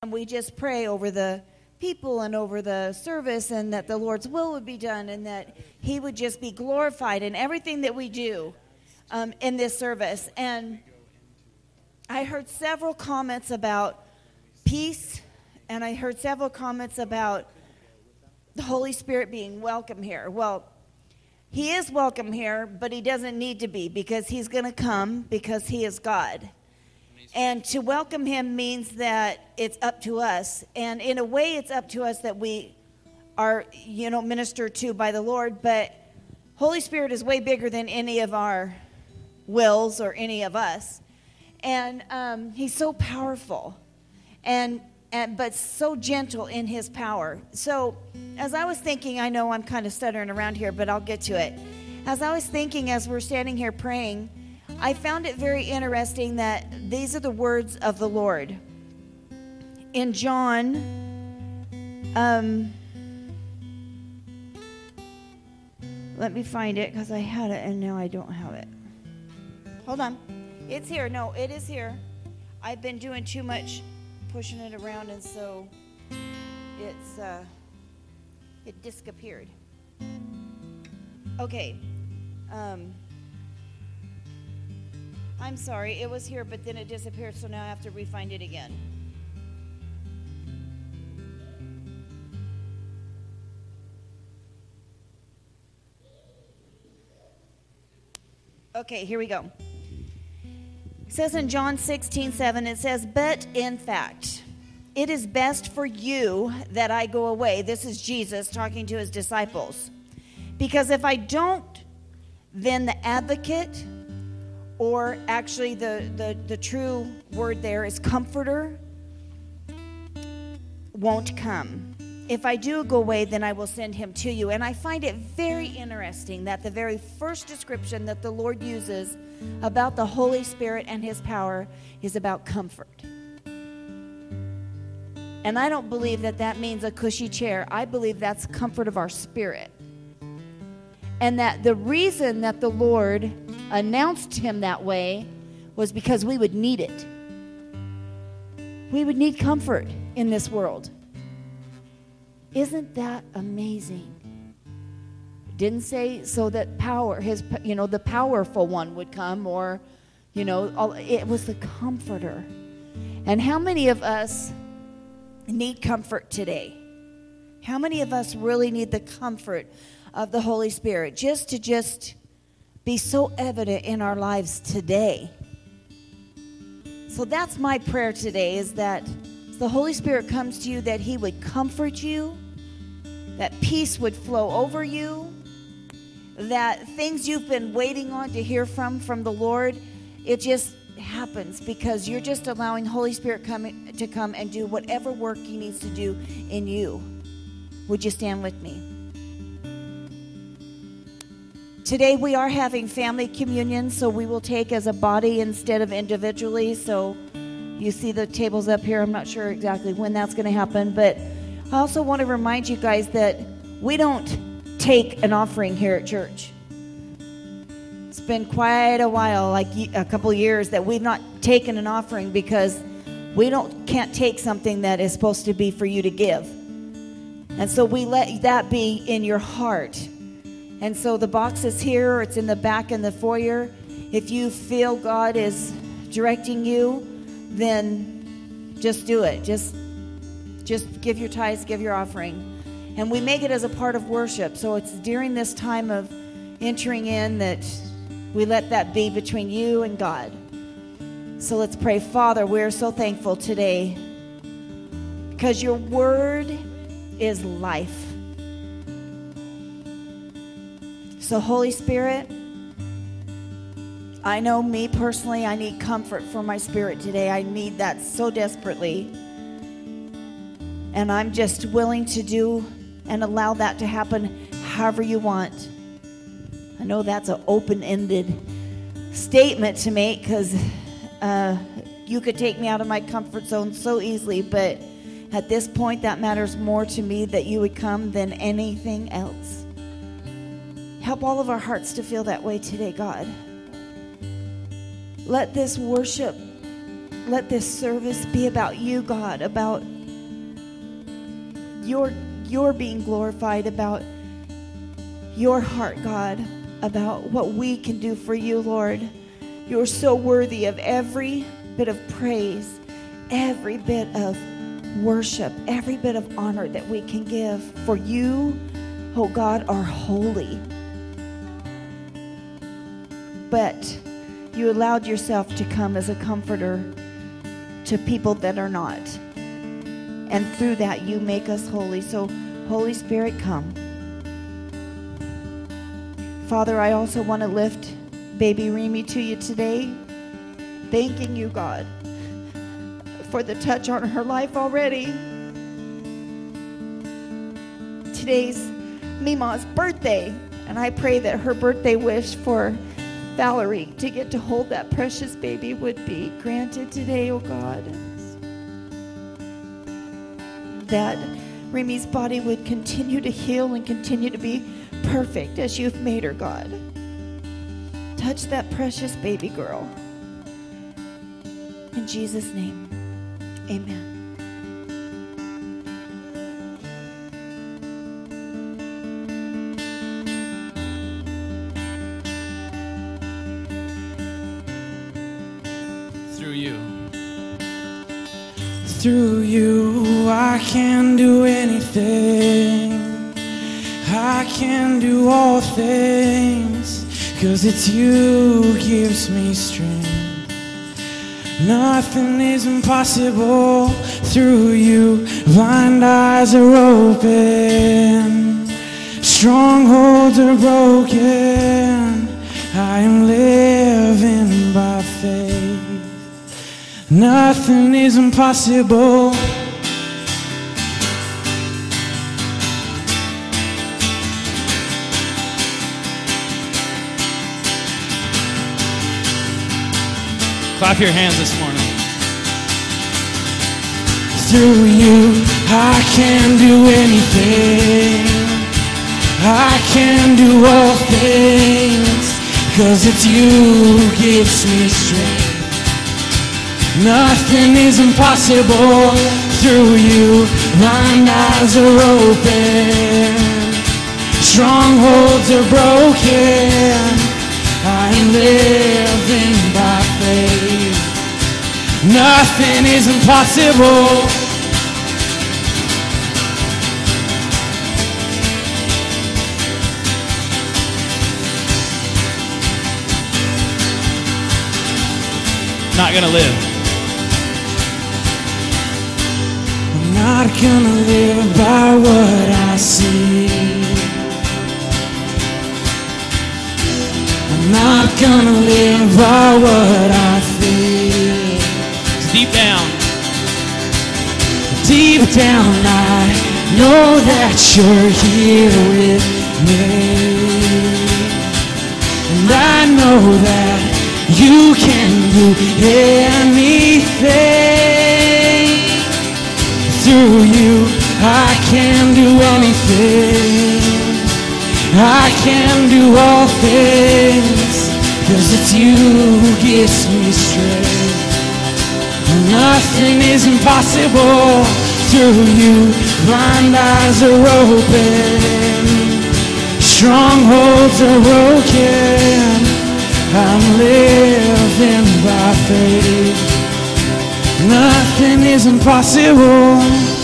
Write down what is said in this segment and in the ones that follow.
We just pray over the people and over the service, and that the Lord's will would be done, and that he would just be glorified in everything that we do in this service. And I heard several comments about peace, and I heard several comments about the Holy Spirit being welcome here. Well, he is welcome here, but he doesn't need to be, because he's going to come because he is God. And to welcome him means that it's up to us. And in a way, it's up to us that we are, ministered to by the Lord. But Holy Spirit is way bigger than any of our wills or any of us. And he's so powerful, but so gentle in his power. So as I was thinking, I know I'm kind of stuttering around here, but I'll get to it. As I was thinking, as we're standing here praying, I found it very interesting that these are the words of the Lord. In John, let me find it, because I had it and now I don't have it. Hold on. It's here. No, it is here. I've been doing too much pushing it around, and so it disappeared. Okay. I'm sorry, it was here, but then it disappeared, so now I have to re-find it again. Okay, here we go. It says in John 16:7, it says, "But in fact, it is best for you that I go away." This is Jesus talking to his disciples. "Because if I don't, then the advocate," or actually the true word there is comforter, "won't come. If I do go away, then I will send him to you." And I find it very interesting that the very first description that the Lord uses about the Holy Spirit and his power is about comfort. And I don't believe that means a cushy chair. I believe that's comfort of our spirit. And that the reason that the Lord announced him that way was because we would need it. We would need comfort in this world. Isn't that amazing? It didn't say so that power, the powerful one would come, or, it was the comforter. And how many of us need comfort today? How many of us really need the comfort of the Holy Spirit just be so evident in our lives today? So that's my prayer today, is that the Holy Spirit comes to you, that he would comfort you, that peace would flow over you, that things you've been waiting on to hear from the Lord, it just happens because you're just allowing Holy Spirit to come and do whatever work he needs to do in you. Would you stand with me? Today we are having family communion, so we will take as a body instead of individually. So you see the tables up here. I'm not sure exactly when that's going to happen, but I also want to remind you guys that we don't take an offering here at church. It's been quite a while, like a couple years, that we've not taken an offering because we can't take something that is supposed to be for you to give. And so we let that be in your heart. And so the box is here, or it's in the back in the foyer. If you feel God is directing you, then just do it. Just give your tithes, give your offering. And we make it as a part of worship. So it's during this time of entering in that we let that be between you and God. So let's pray. Father, we're so thankful today because your word is life. So Holy Spirit, I know me personally, I need comfort for my spirit today. I need that so desperately. And I'm just willing to do and allow that to happen however you want. I know that's an open-ended statement to make because you could take me out of my comfort zone so easily, but at this point that matters more to me that you would come than anything else. Help all of our hearts to feel that way today, God. Let this worship, let this service be about you, God, about you're being glorified, about your heart, God, about what we can do for you, Lord. You're so worthy of every bit of praise, every bit of worship, every bit of honor that we can give. For you, oh God, are holy. But you allowed yourself to come as a comforter to people that are not. And through that, you make us holy. So, Holy Spirit, come. Father, I also want to lift baby Remy to you today, thanking you, God, for the touch on her life already. Today's Mima's birthday, and I pray that her birthday wish for Valerie to get to hold that precious baby would be granted today, oh God. That Remy's body would continue to heal and continue to be perfect as you've made her, God. Touch that precious baby girl. In Jesus' name, amen. Through you, I can do anything. I can do all things, 'cause it's you who gives me strength. Nothing is impossible through you. Blind eyes are open, strongholds are broken. I am living by faith. Nothing is impossible. Clap your hands this morning. Through you, I can do anything. I can do all things, 'cause it's you who gives me strength. Nothing is impossible through you. Blind eyes are open, strongholds are broken. I'm living by faith. Nothing is impossible. Not gonna live. I'm not gonna live by what I see. I'm not gonna live by what I feel. Deep down. Deep down I know that you're here with me. And I know that you can do anything. Through you, I can do anything. I can do all things, 'cause it's you who gives me strength. Nothing is impossible through you. Blind eyes are open, strongholds are broken. I'm living by faith. Nothing is impossible.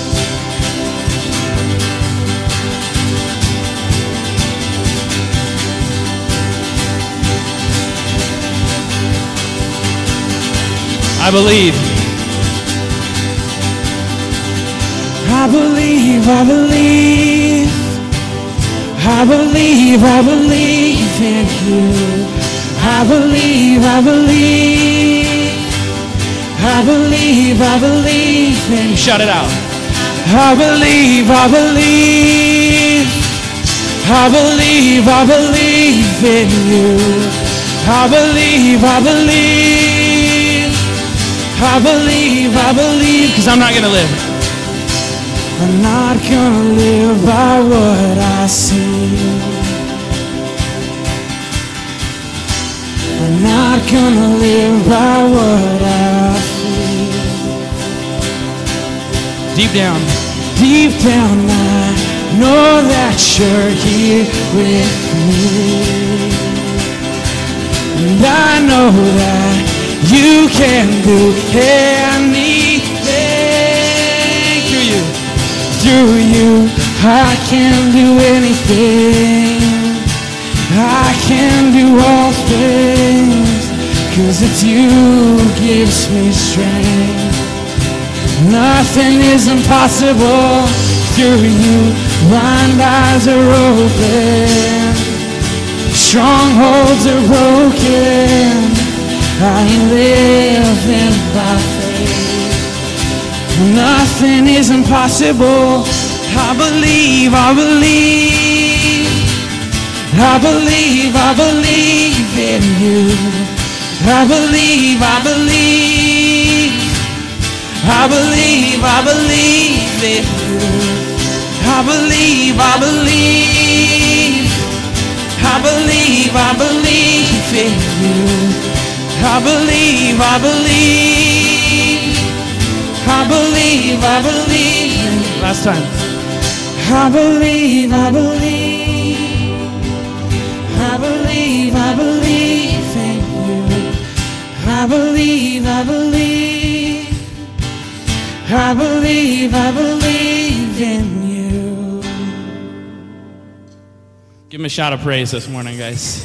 I believe. I believe, I believe. I believe, I believe in you. I believe, I believe. I believe, I believe in you. Shout it out. I believe, I believe. I believe, I believe in you. I believe, I believe. I believe, I believe. 'Cause I'm not gonna live. I'm not gonna live by what I see. I'm not gonna live by what I feel. Deep down. Deep down I know that you're here with me. And I know that you can do anything. Through you, I can do anything. I can do all things, 'cause it's you who gives me strength. Nothing is impossible through you. Blind eyes are open, strongholds are broken. I live in by faith. Nothing is impossible. I believe, I believe. I believe, I believe in you. I believe, I believe. I believe, I believe in you. I believe, I believe. I believe, I believe in you. I believe, I believe. I believe, I believe. Last time. I believe, I believe. I believe, I believe in you. I believe, I believe. I believe, I believe in you. Give him a shout of praise this morning, guys.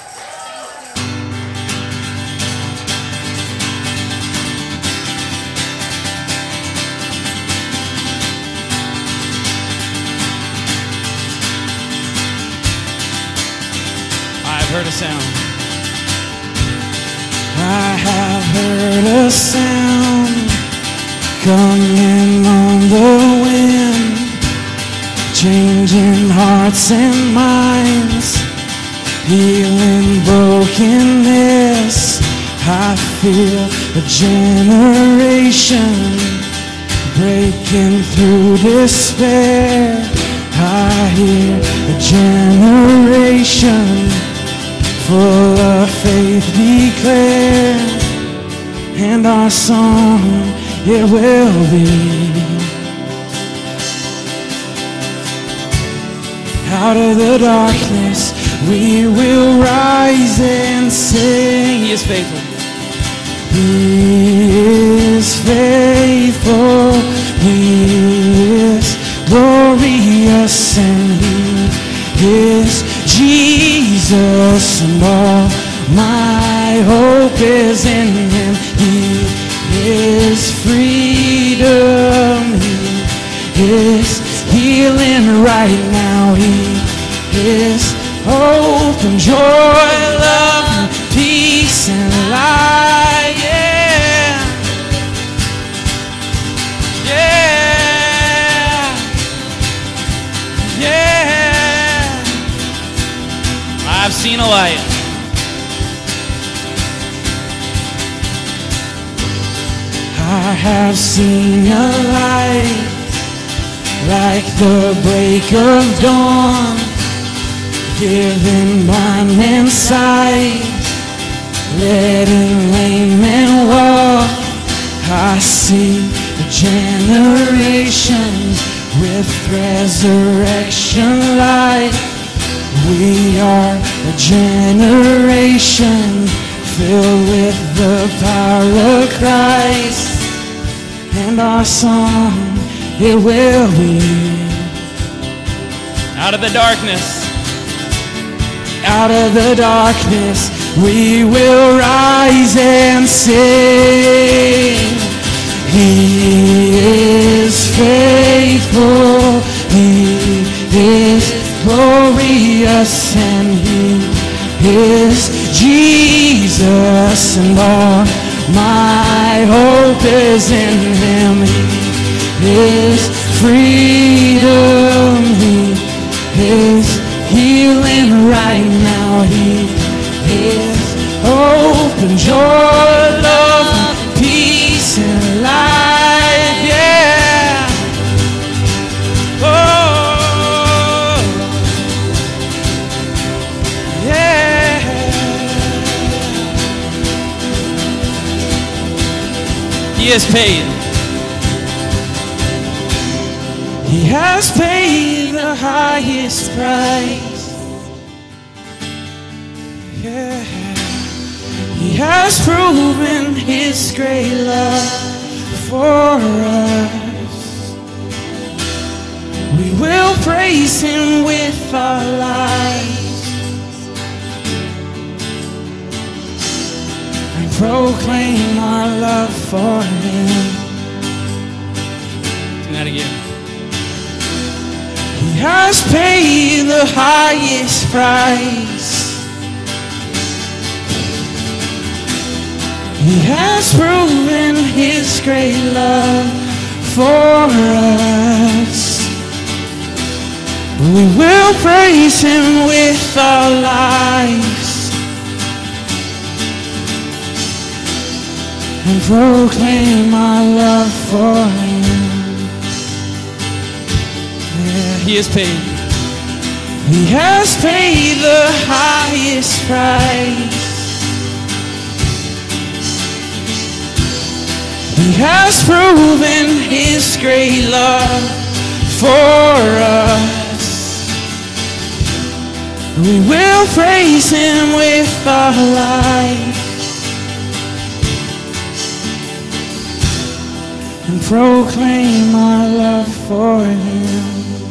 I've heard a sound. I have heard a sound coming on the wind, changing hearts and minds, healing brokenness. I feel a generation breaking through despair. I hear a generation full of faith declare, and our song it will be, out of the darkness we will rise and sing. He is faithful. He is faithful. He is glorious, and He is Jesus, and all my hope is in Him. He is freedom. He is healing right now. He is hope and joy, love, peace and light. Yeah, yeah, yeah. I've seen a light. I have seen a light, like the break of dawn, giving blind men sight, letting lame men walk. I see a generation with resurrection light. We are a generation filled with the power of Christ, and our song it will be, out of the darkness, out of the darkness we will rise and sing. He is faithful. He is glorious, and He is Jesus, and all my hope is in Him. He is freedom. He is healing right now. He is hope and joy, love, peace and life. Yeah. Oh. Yeah. He is paid. He has paid the highest price. Yeah. He has proven his great love for us. We will praise him with our lives and proclaim our love for him. Do that again. He has paid the highest price. He has proven his great love for us. We will praise him with our lives and proclaim our love for him. Yeah, he has paid. He has paid the highest price. He has proven his great love for us. We will praise him with our life and proclaim our love for him.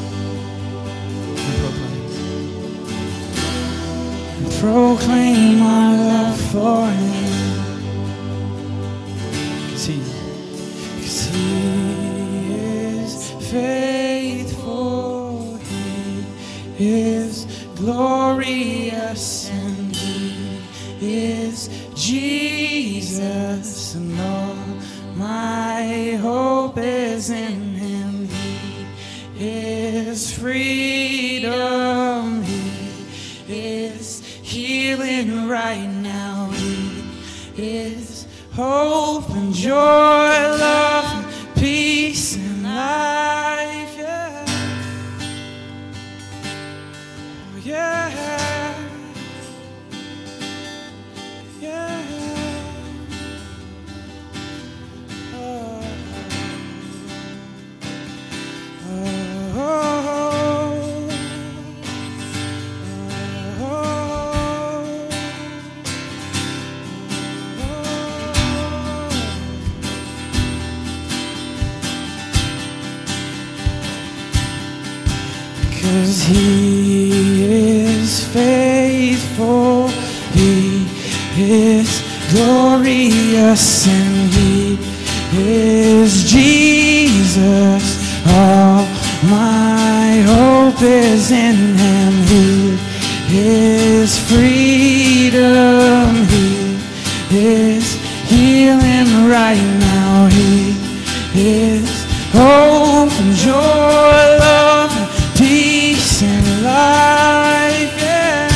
And proclaim our love for him. Faithful, he is glorious, and he is Jesus, and all my hope is in him. He is freedom, he is healing right now. He is hope and joy, love and peace and life, yeah. Oh, yeah. Yeah. Oh. Oh. Because he is faithful, he is glorious, and he is Jesus. All my hope is in him. He is freedom, he is healing right now. He is hope and joy, love and peace and life, yeah.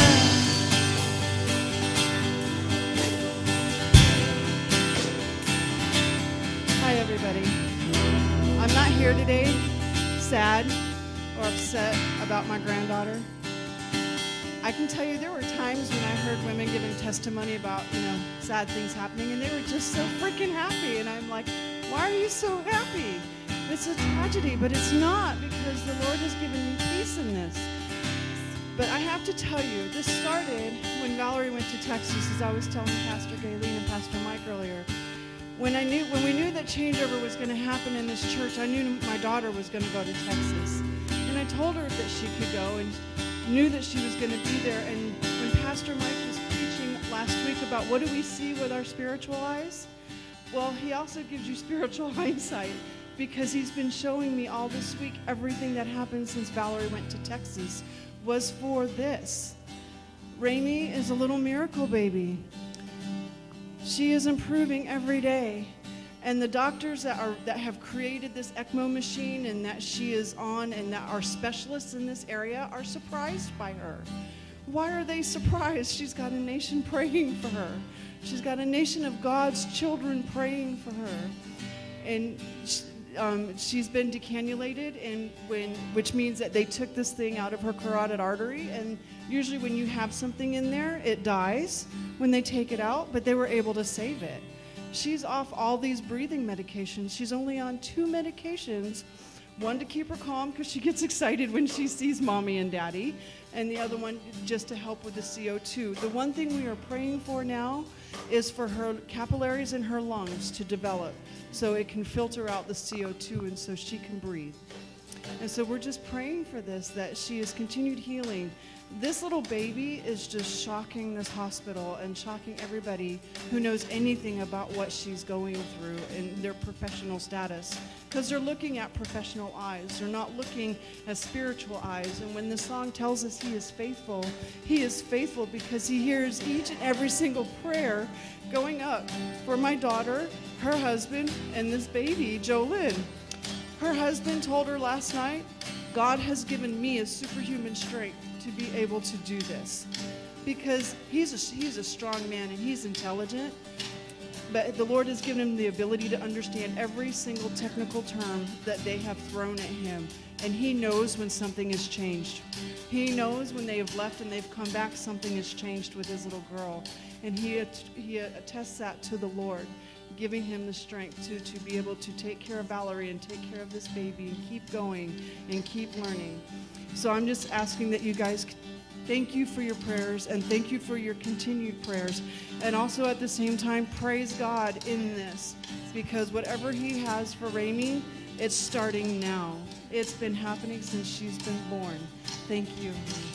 Hi, everybody. I'm not here today sad or upset about my granddaughter. I can tell you there were times when I heard women giving testimony about, sad things happening, and they were just so freaking happy. And I'm like, why are you so happy? It's a tragedy, but it's not, because the Lord has given me peace in this. But I have to tell you, this started when Valerie went to Texas, as I was telling Pastor Gayleen and Pastor Mike earlier. When we knew that changeover was going to happen in this church, I knew my daughter was going to go to Texas. And I told her that she could go and knew that she was going to be there. And when Pastor Mike was preaching last week about what do we see with our spiritual eyes, well, he also gives you spiritual hindsight, because he's been showing me all this week everything that happened since Valerie went to Texas was for this. Raimi is a little miracle baby. She is improving every day. And the doctors that have created this ECMO machine and that she is on and that are specialists in this area are surprised by her. Why are they surprised? She's got a nation praying for her. She's got a nation of God's children praying for her. And she's been decannulated, which means that they took this thing out of her carotid artery. And usually when you have something in there, it dies when they take it out, but they were able to save it. She's off all these breathing medications. She's only on 2 medications, One to keep her calm because she gets excited when she sees mommy and daddy, and the other one just to help with the CO2. The one thing we are praying for now is for her capillaries in her lungs to develop so it can filter out the CO2 and so she can breathe. And so we're just praying for this, that she has continued healing. This little baby is just shocking this hospital and shocking everybody who knows anything about what she's going through in their professional status, because they're looking at professional eyes. They're not looking at spiritual eyes. And when the song tells us he is faithful because he hears each and every single prayer going up for my daughter, her husband, and this baby, Jolynn. Her husband told her last night, God has given me a superhuman strength to be able to do this, because he's a strong man and he's intelligent, but the Lord has given him the ability to understand every single technical term that they have thrown at him, and he knows when something has changed. He knows when they have left and they've come back, something has changed with his little girl, and he attests that to the Lord, giving him the strength to be able to take care of Valerie and take care of this baby and keep going and keep learning. So I'm just asking that you guys thank you for your prayers and thank you for your continued prayers. And also at the same time, praise God in this, because whatever he has for Rami, it's starting now. It's been happening since she's been born. Thank you.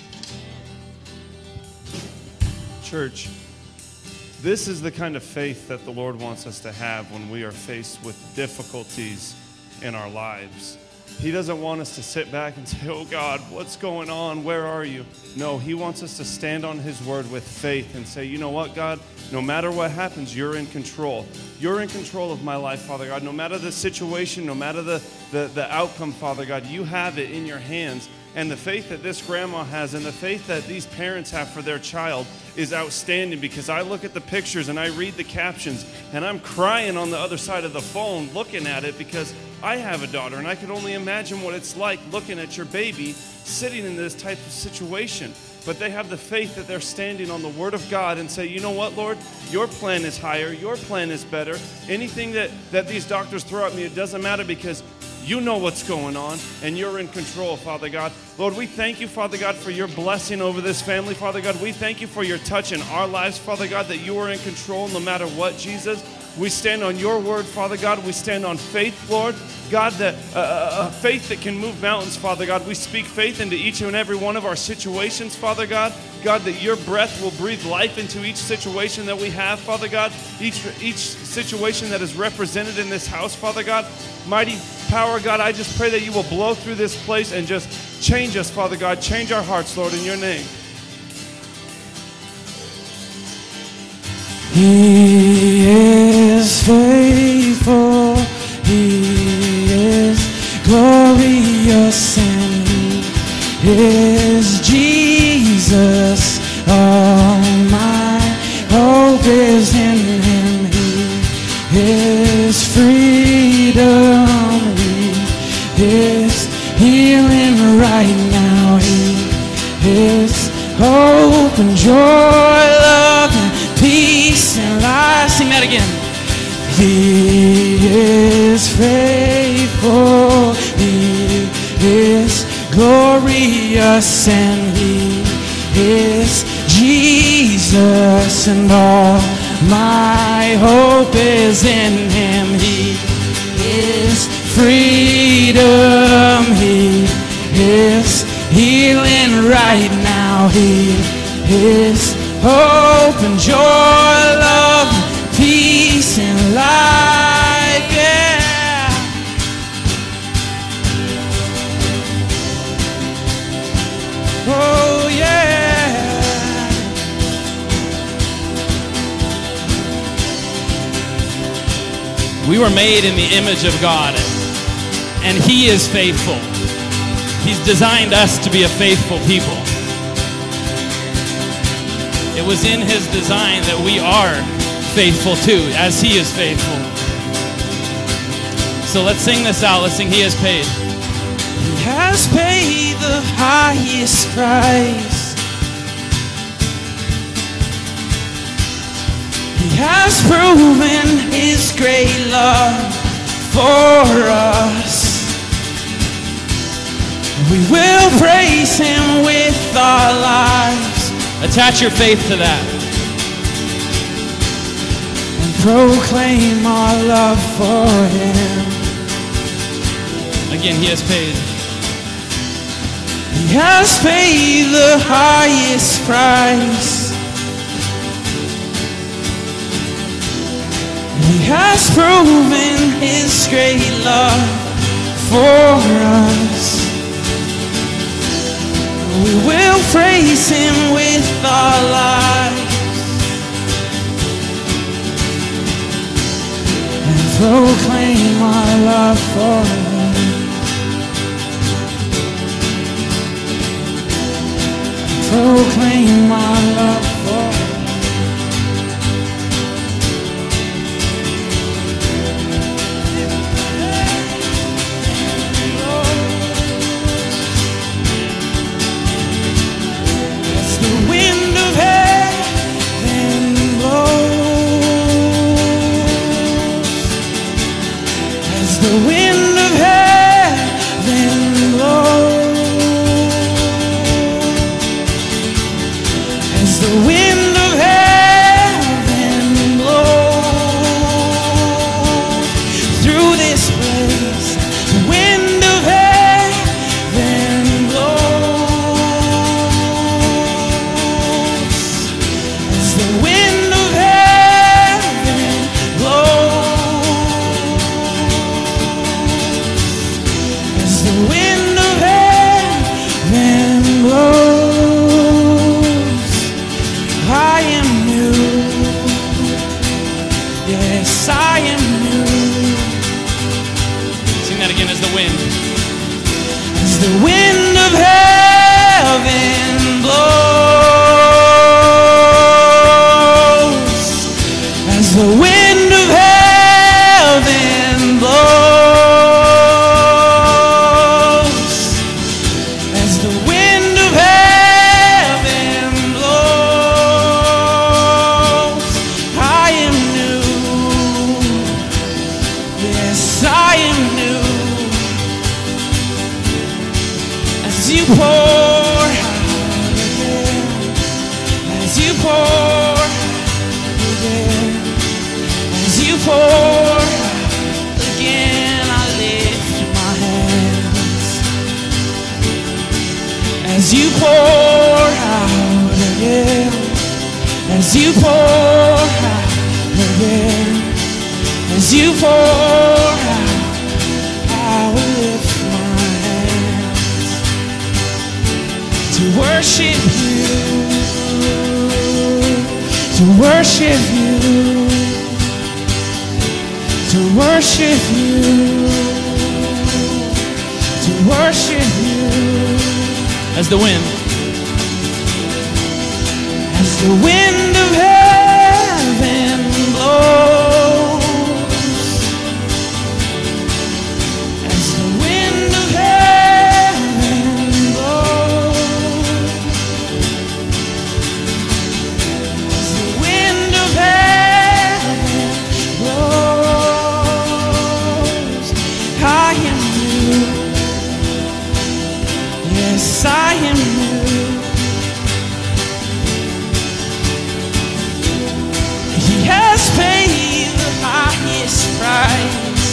Church, this is the kind of faith that the Lord wants us to have when we are faced with difficulties in our lives. He doesn't want us to sit back and say, oh God, what's going on? Where are you? No, he wants us to stand on his word with faith and say, you know what, God, no matter what happens, you're in control. You're in control of my life, Father God. No matter the situation, no matter the outcome, Father God, you have it in your hands. And the faith that this grandma has and the faith that these parents have for their child is outstanding, because I look at the pictures and I read the captions and I'm crying on the other side of the phone looking at it, because I have a daughter and I can only imagine what it's like looking at your baby sitting in this type of situation. But they have the faith that they're standing on the Word of God and say, you know what, Lord, your plan is higher, your plan is better. Anything that these doctors throw at me, it doesn't matter, because you know what's going on, and you're in control, Father God. Lord, we thank you, Father God, for your blessing over this family, Father God. We thank you for your touch in our lives, Father God, that you are in control no matter what, Jesus. We stand on your word, Father God. We stand on faith, Lord. God, that faith that can move mountains, Father God. We speak faith into each and every one of our situations, Father God. God, that your breath will breathe life into each situation that we have, Father God. Each situation that is represented in this house, Father God. Mighty power, God, I just pray that you will blow through this place and just change us, Father God. Change our hearts, Lord, in your name. He is faithful, he is glorious, and he is Jesus. All my hope is in him. He is freedom, he is healing right now. He is hope and joy, love and peace and life. Sing that again. He is faithful, he is glorious, and he is Jesus, and all my hope is in him. He is freedom, he is healing right now. He is hope and joy, love, peace and life, yeah. Oh yeah. We were made in the image of God, and he is faithful. He's designed us to be a faithful people. It was in his design that we are faithful too, as he is faithful. So let's sing this out. Let's sing He Has Paid. He has paid the highest price. He has proven his great love for us. We will praise him with our lives. Attach your faith to that. And proclaim our love for him. Again, he has paid. He has paid the highest price. He has proven his great love for us. We will praise him with our lives and proclaim our love for him. Proclaim our love for him. As the wind. As the wind of heaven blows. As the wind of heaven blows. As the wind of heaven blows. I am new. Yes, I am new. He has paid the highest price.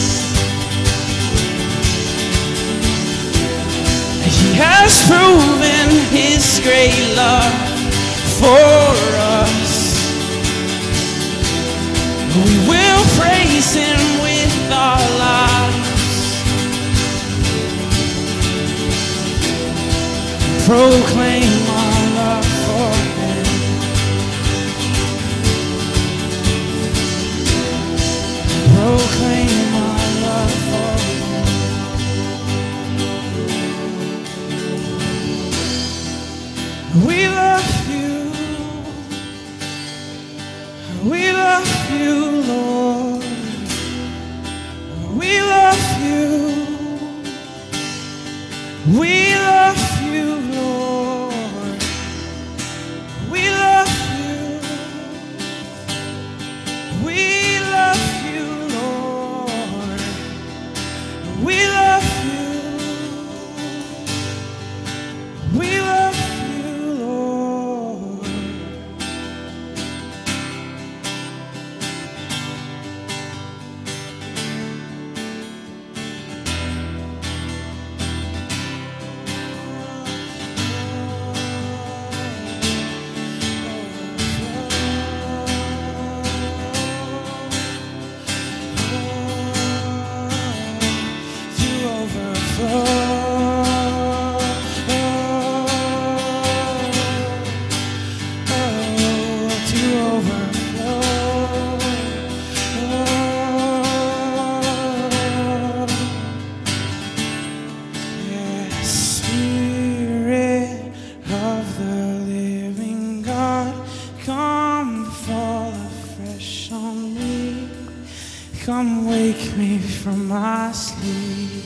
He has proven his great love for us. We will praise him with our lives. Proclaim our love for him. Proclaim our love for him. We love you. We love you, Lord. We love you. We love you, Lord. We love you. We love you, Lord. We love you. We love you, Lord. To Spirit of the living God, come fall afresh on me. Come wake me from my sleep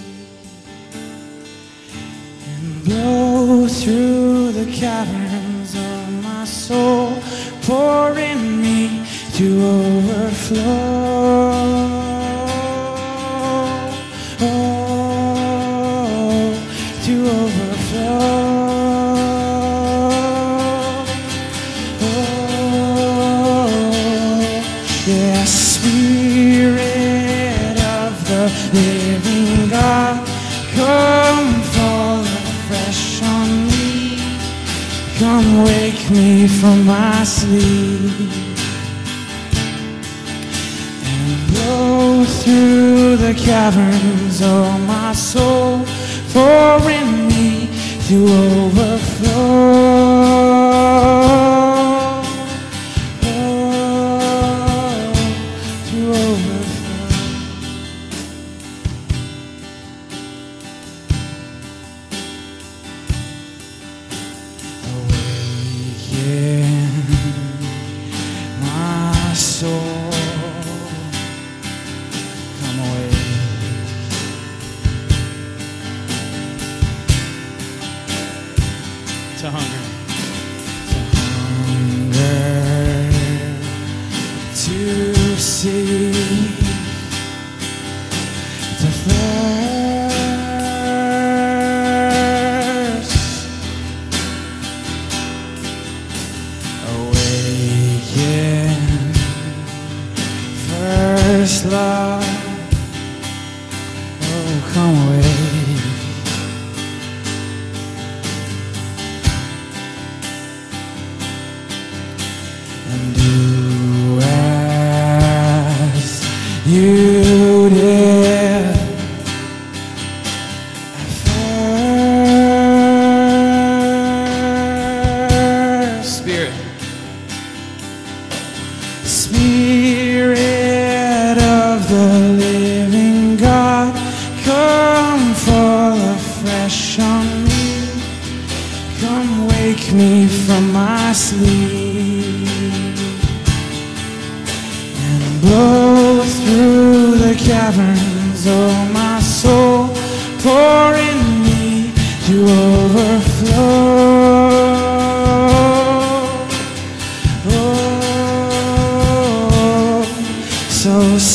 and blow through the caverns of my soul, pour in me to overflow. To overflow. Yeah, Spirit of the living God, come fall afresh on me. Come wake me from my sleep and blow through the caverns of my soul, pour in me to overflow. To overflow. Awaken my soul. Come away. To hunger. To see, to thirst, awaken, first love, oh come away. And do as you did at first. Spirit. Spirit of the living God, come fall afresh on me. Come wake me from my sleep and blow through the caverns of my soul, pour in me to overflow. So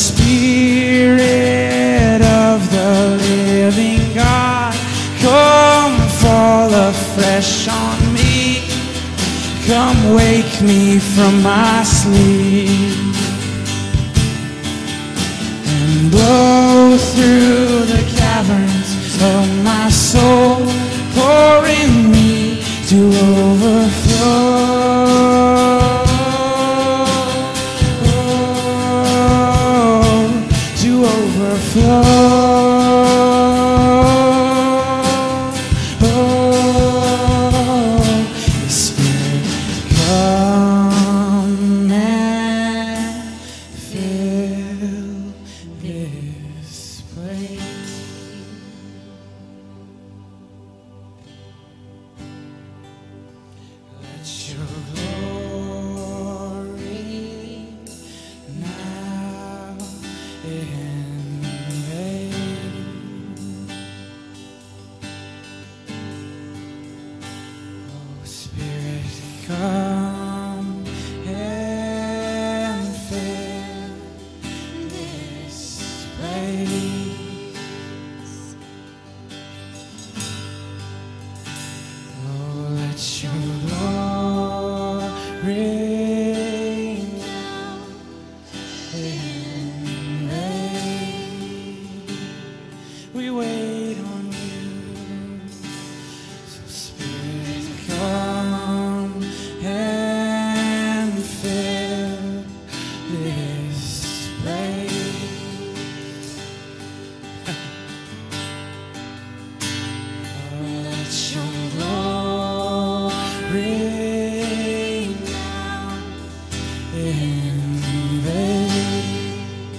Spirit of the living God, come fall afresh on me. Come wake me from my sleep and blow through the caverns of my soul, pour in me to overflow. To overflow. Spirit, come and fill this place. Let your glory now invade. Oh, Spirit, come and fill this place. Let your glory now and reign. We wait on you. So Spirit, come and fill this place. Let your glory now invade.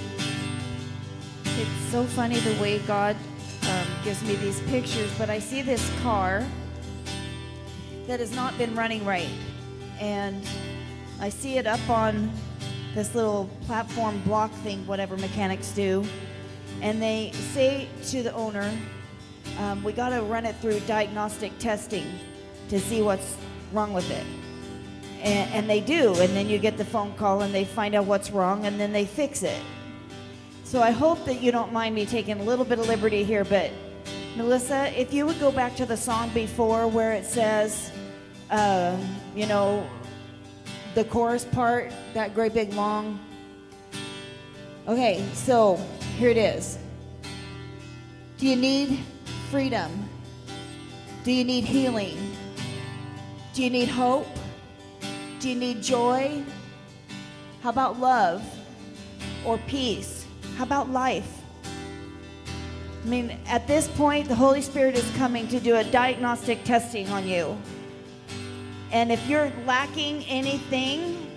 It's so funny the way God gives me these pictures, but I see this car that has not been running right. And I see it up on this little platform block thing, whatever mechanics do. And they say to the owner, we got to run it through diagnostic testing to see what's wrong with it. And they do. And then you get the phone call and they find out what's wrong and then they fix it. So I hope that you don't mind me taking a little bit of liberty here, but Melissa, if you would go back to the song before where it says, you know, the chorus part, that great big long. Okay, so here it is. Do you need freedom? Do you need healing? Do you need hope? Do you need joy? How about love or peace? How about life? I mean, at this point, the Holy Spirit is coming to do a diagnostic testing on you. And if you're lacking anything,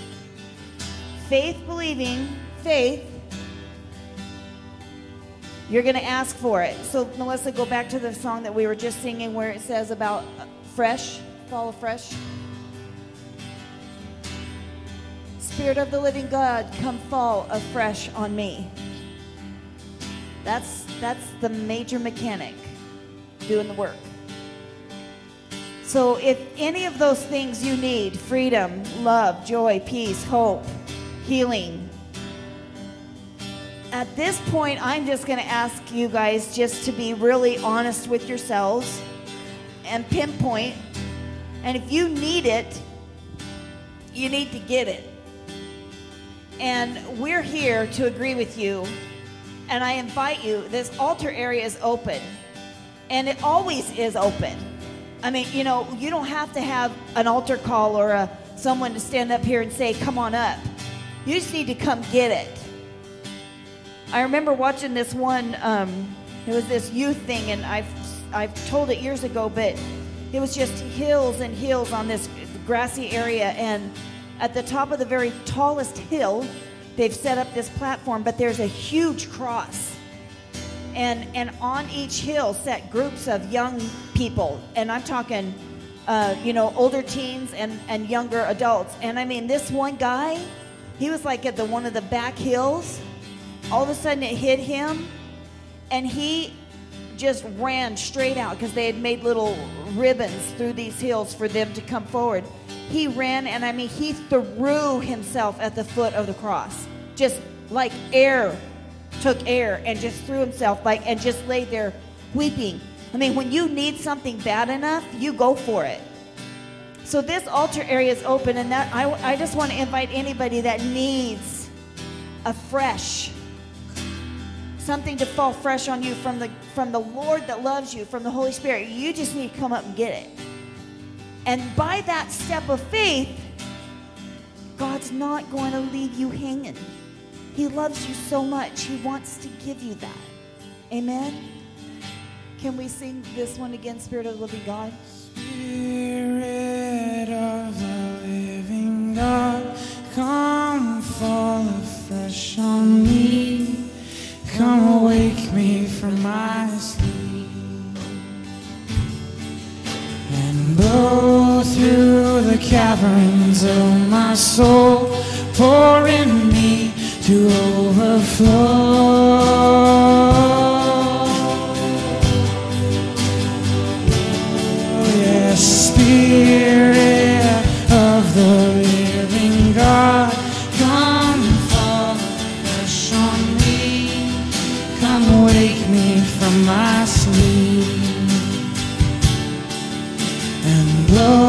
believing faith, you're going to ask for it. So, Melissa, go back to the song that we were just singing where it says about fresh, fall afresh. Spirit of the living God, come fall afresh on me. That's the major mechanic doing the work. So if any of those things you need, freedom, love, joy, peace, hope, healing, at this point, I'm just going to ask you guys just to be really honest with yourselves and pinpoint. And if you need it, you need to get it. And we're here to agree with you. And I invite you, this altar area is open. And it always is open. I mean, you know, you don't have to have an altar call or someone to stand up here and say, come on up. You just need to come get it. I remember watching this one, it was this youth thing, and I've told it years ago, but it was just hills and hills on this grassy area, and at the top of the very tallest hill, they've set up this platform, but there's a huge cross. And on each hill set groups of young people, and I'm talking, you know, older teens and younger adults. And I mean, this one guy, he was like at one of the back hills. All of a sudden it hit him, and he just ran straight out because they had made little ribbons through these hills for them to come forward. He ran, and I mean, he threw himself at the foot of the cross, just like took air and just threw himself and just laid there weeping. I mean, when you need something bad enough, you go for it. So this altar area is open, and that I just want to invite anybody that needs a fresh, something to fall fresh on you from the Lord that loves you, from the Holy Spirit. You just need to come up and get it. And by that step of faith, God's not going to leave you hanging. He loves you so much. He wants to give you that. Amen? Can we sing this one again, Spirit of the living God? Spirit of the living God, come fall afresh on me. Come awake me from my sleep and blow through the caverns of my soul, pour in me to overflow. Yes, Spirit of the living God, come fall fresh on me. Come wake me from my sleep and blow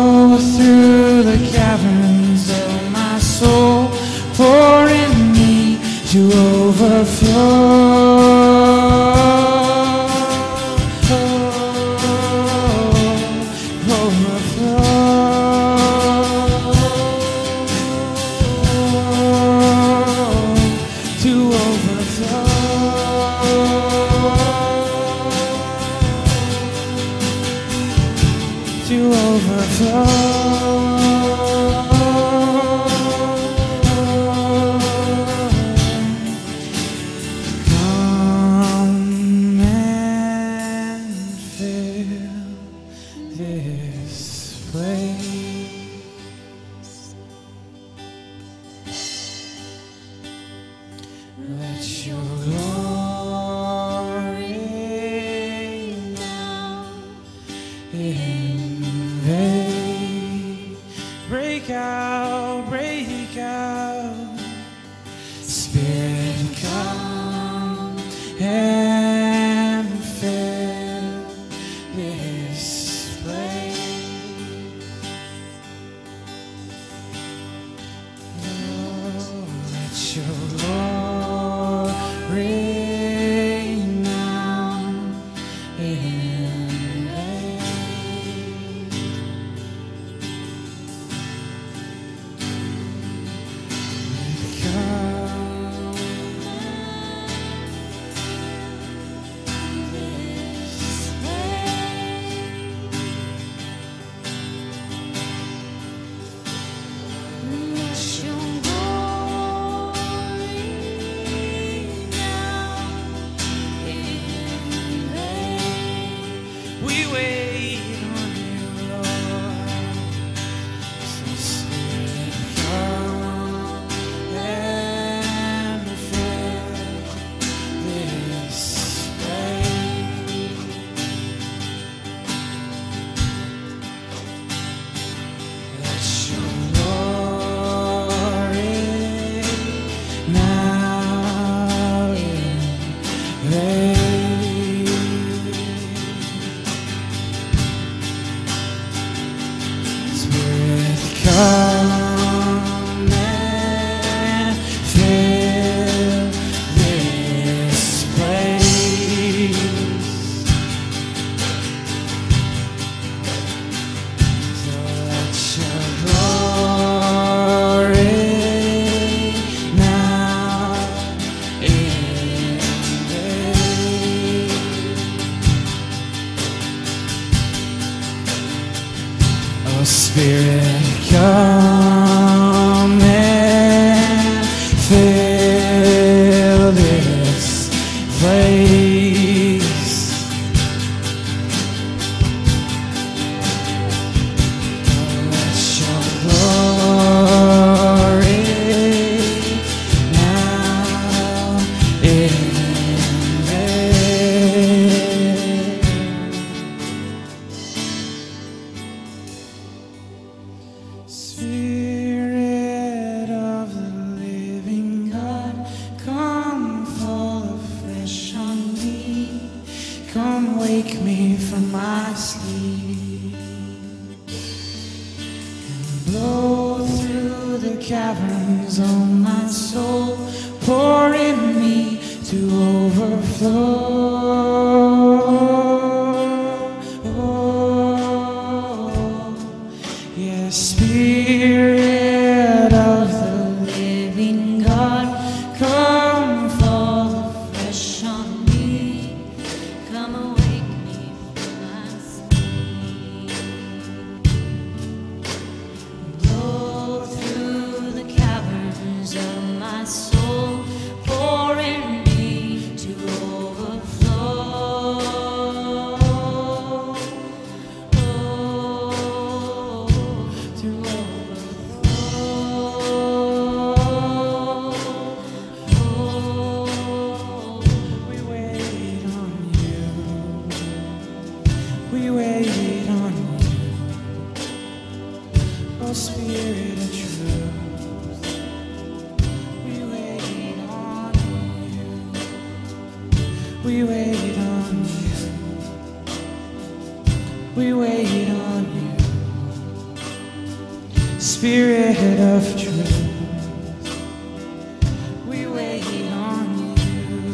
Spirit of truth, we wait on you.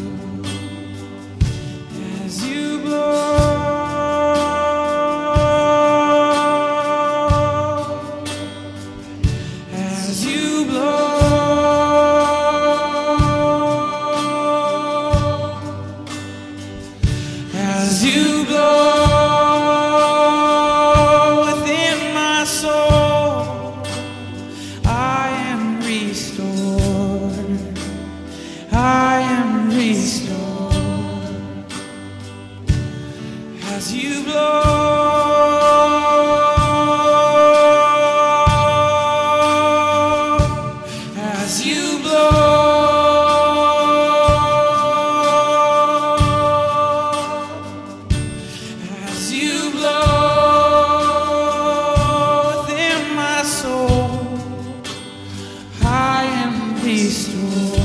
as you blow, as you blow within my soul, I am restored.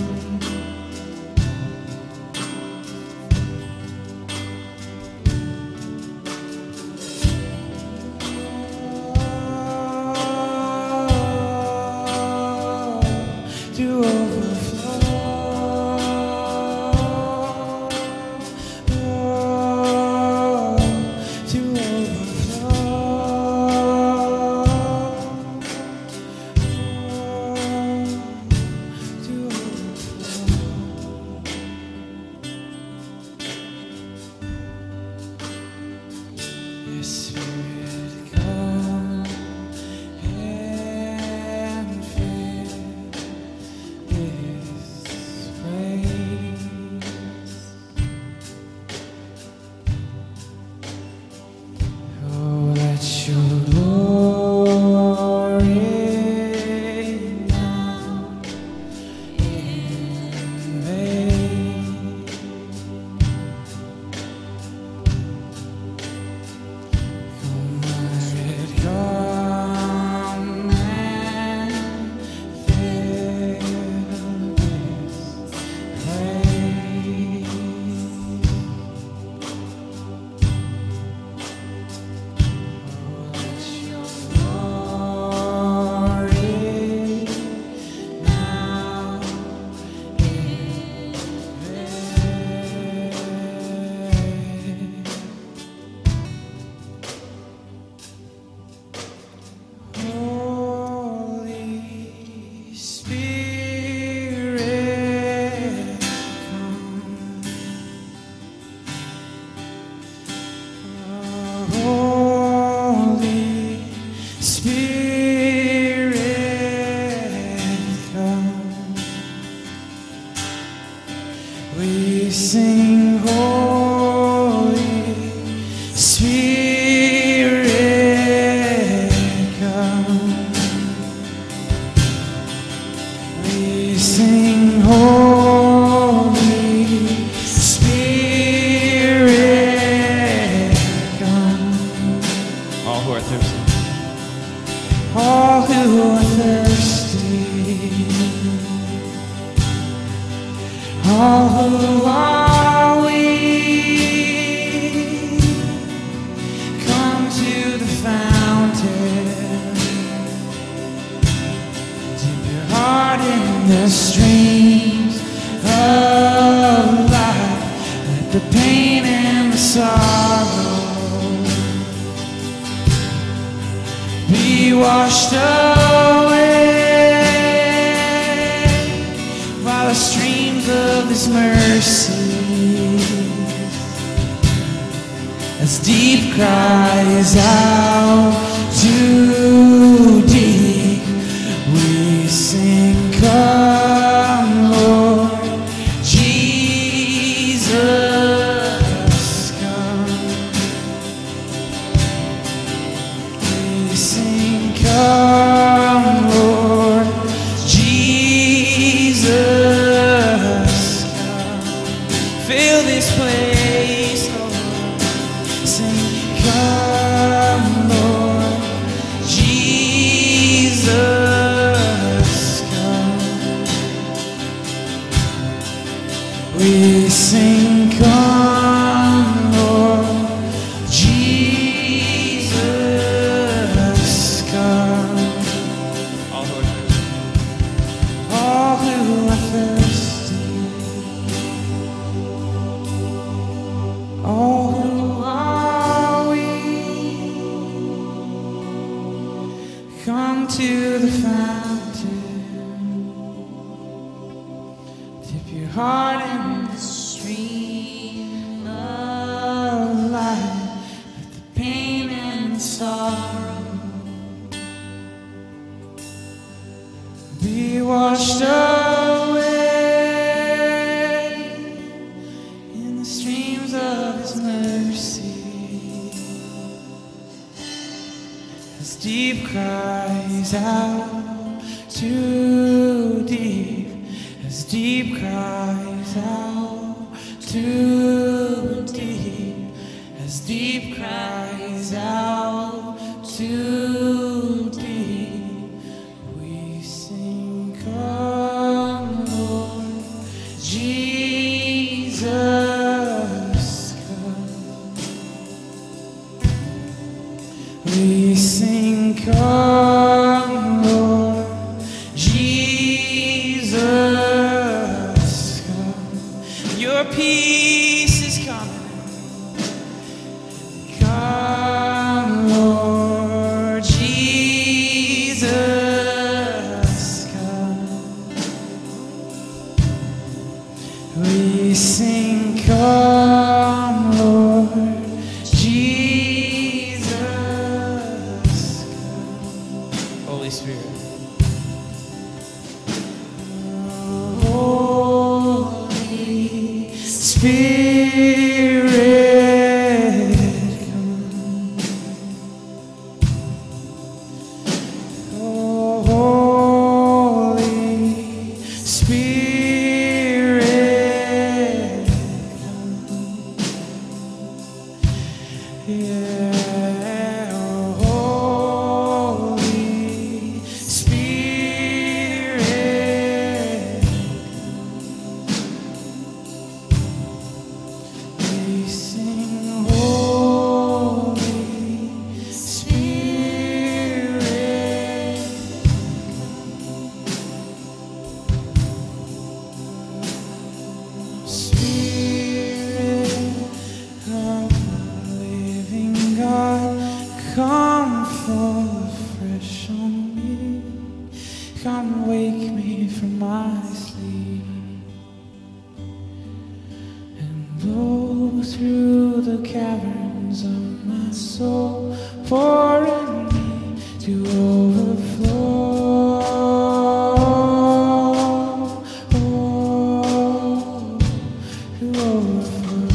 To overflow, to Your Spirit come and fill this place. Oh, let Your glory now invade. Come, let it come and fill this place. Oh, let Your glory now invade. Holy Spirit, come. Holy Spirit, come. We sing Holy Spirit, come. We sing Holy Spirit, come. All who are thirsty. All who are thirsty, all who are weak, come to the fountain. Dip your heart in the streams of life. Let the pain and the sorrow be washed away by the streams of His mercy. As deep cries out to deep, we sing, come, Lord Jesus, come. We sing, come, Lord Jesus, come. Fill this place, Lord. Sing, come, Lord Jesus, come. We sing, come, Lord Jesus, come. All who are thirsty. All who are thirsty, all who are weak, come to the fountain. Dip your heart in the stream of life. Let the pain and the sorrow be washed away in the streams of His mercy. as deep cries out to deep, as deep cries out to deep, as deep cries out to deep, we sing, come Lord Jesus, come. We sing, come Lord Jesus, come. Your peace is coming. Come Lord Jesus, come. We sing, come Lord Jesus, Holy Spirit. Holy Spirit, come. Oh, Holy Spirit, come. Yeah, oh, Holy Spirit, we sing, Holy Spirit, Spirit of the living God, come fall afresh on me. Come wake me from my sleep and blow through the caverns of my soul, pour in me to overflow. To overflow.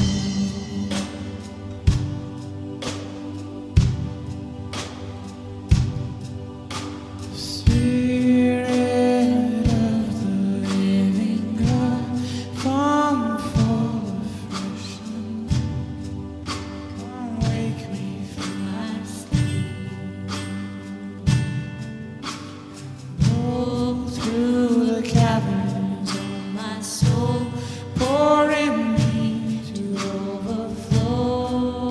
Spirit of the living God, come fall afresh on me. Come wake me from my sleep. Blow through the caverns of my soul, pour in me to overflow.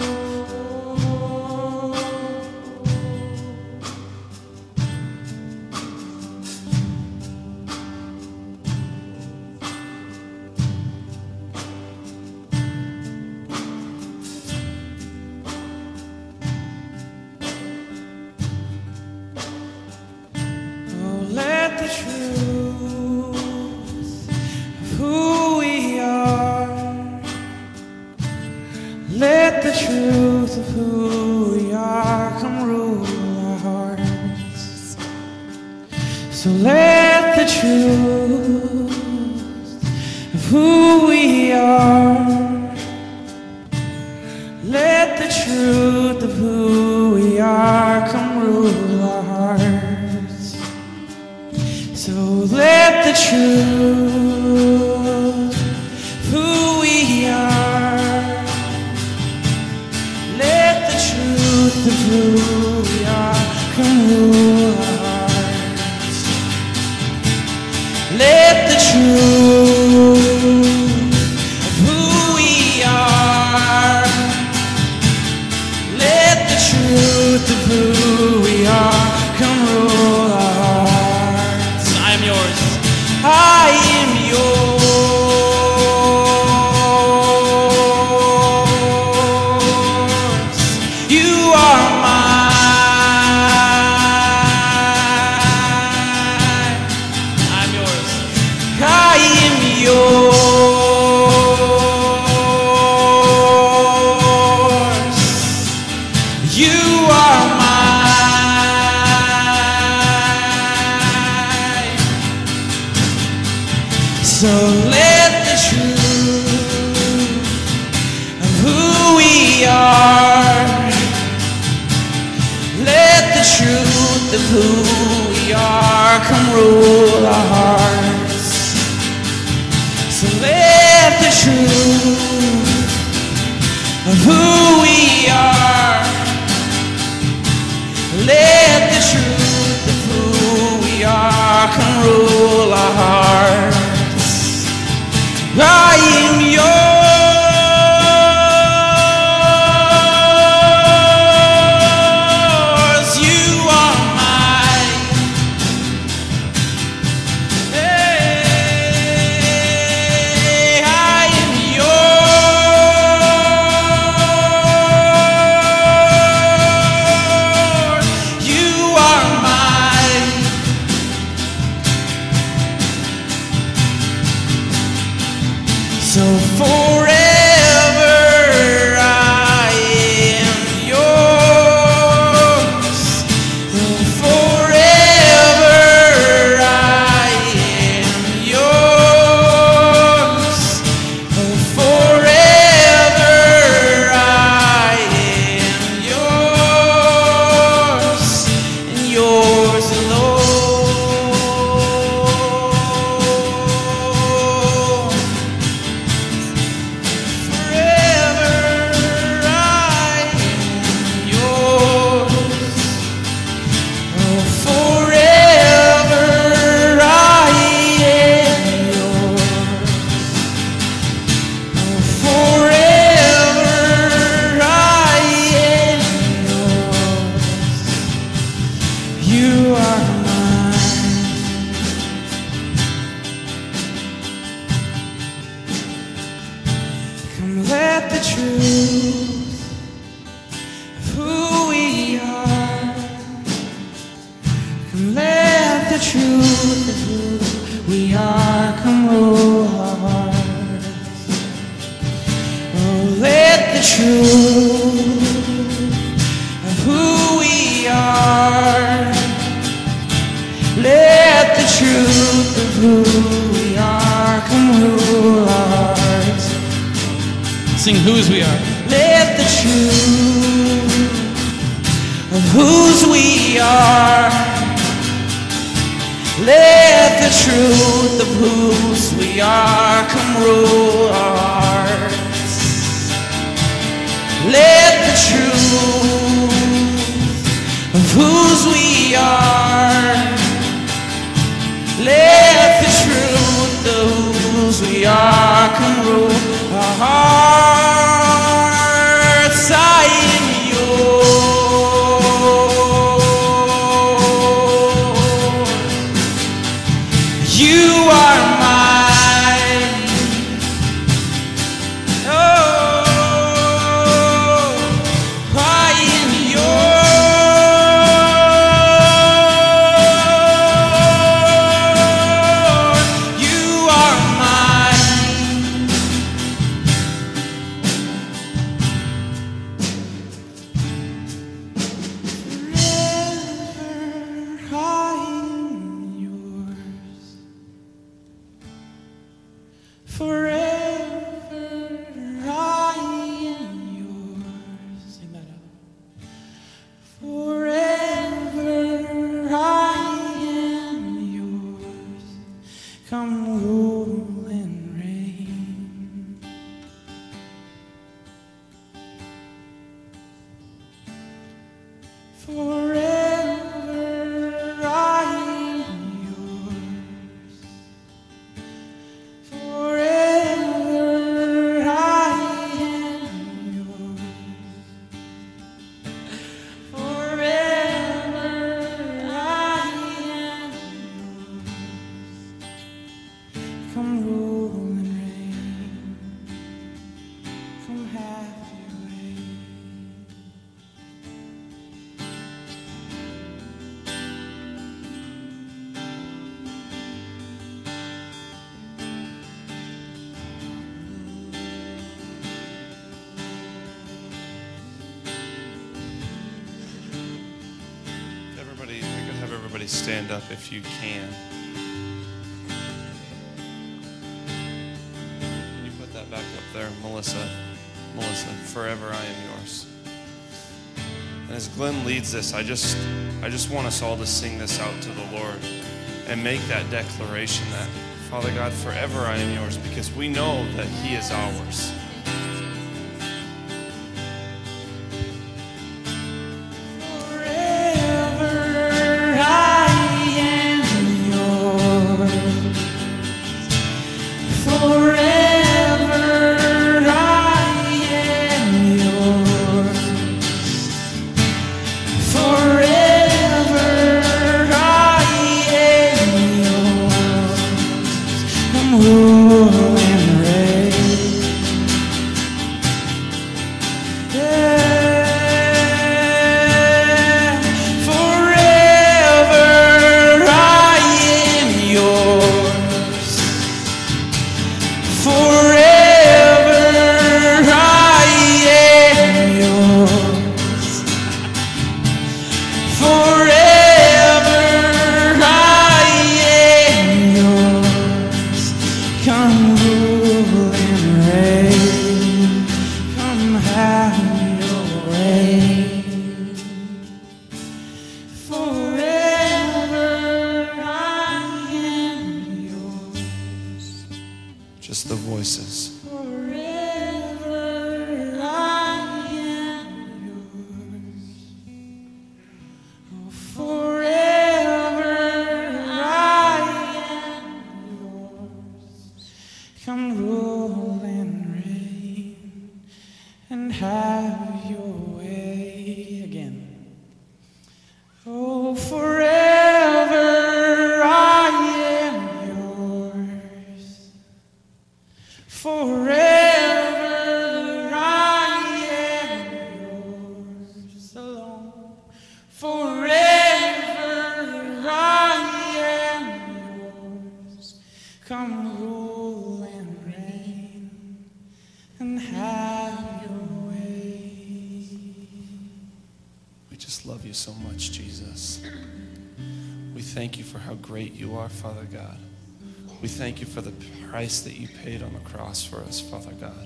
Oh, let the truth of who we are, let the truth of who we are come rule our hearts. So let the truth of who we are, let the truth of who we are come rule our hearts. So let the truth of who we are, let the truth of who we are come rule our hearts. Let the truth of who we are, let the truth of who we are come rule our hearts. I am yours. I am yours. You are mine. I'm yours. I am yours. You are mine. So let the truth of who we are, let the truth rule our hearts. So let the truth of who we are, let the truth of who we are come rule our hearts. I am yours. So forever I am yours. Forever I am yours. Forever I am yours, and yours alone. You are mine. Come let the truth of who we are, come let the truth of who we are come rule our hearts. Oh, let the truth of who we are, let the truth of who we are come rule our hearts. Sing whose we are. Let the truth of whose we are, let the truth of whose we are come rule our hearts. Let the truth of whose we are, let the truth of whose we are come rule our hearts. I am yours. You are mine. Oh, I am yours. You are mine. Forever I am yours. Forever I am yours. Sing that out. Forever I am yours. Come rule and reign. Forever I am yours. Forever I am yours. Forever I am yours. Come rule and reign. Come have your way. Everybody, I could have everybody stand up if you can. Can you put that back up there, Melissa? Melissa, forever I am yours. And as Glenn leads this, I just want us all to sing this out to the Lord. and make that declaration that, Father God, forever I am yours, because we know that he is ours. Just the voices. Forever I am yours. Oh, forever I am yours. Come rule and reign and have your way again. Oh, forever I am yours. Forever I am yours alone. Forever I am yours. Come rule and reign and have your way. We just love you so much, Jesus. We thank you for how great you are, Father God. We thank you for the price that you paid on the cross for us, Father God.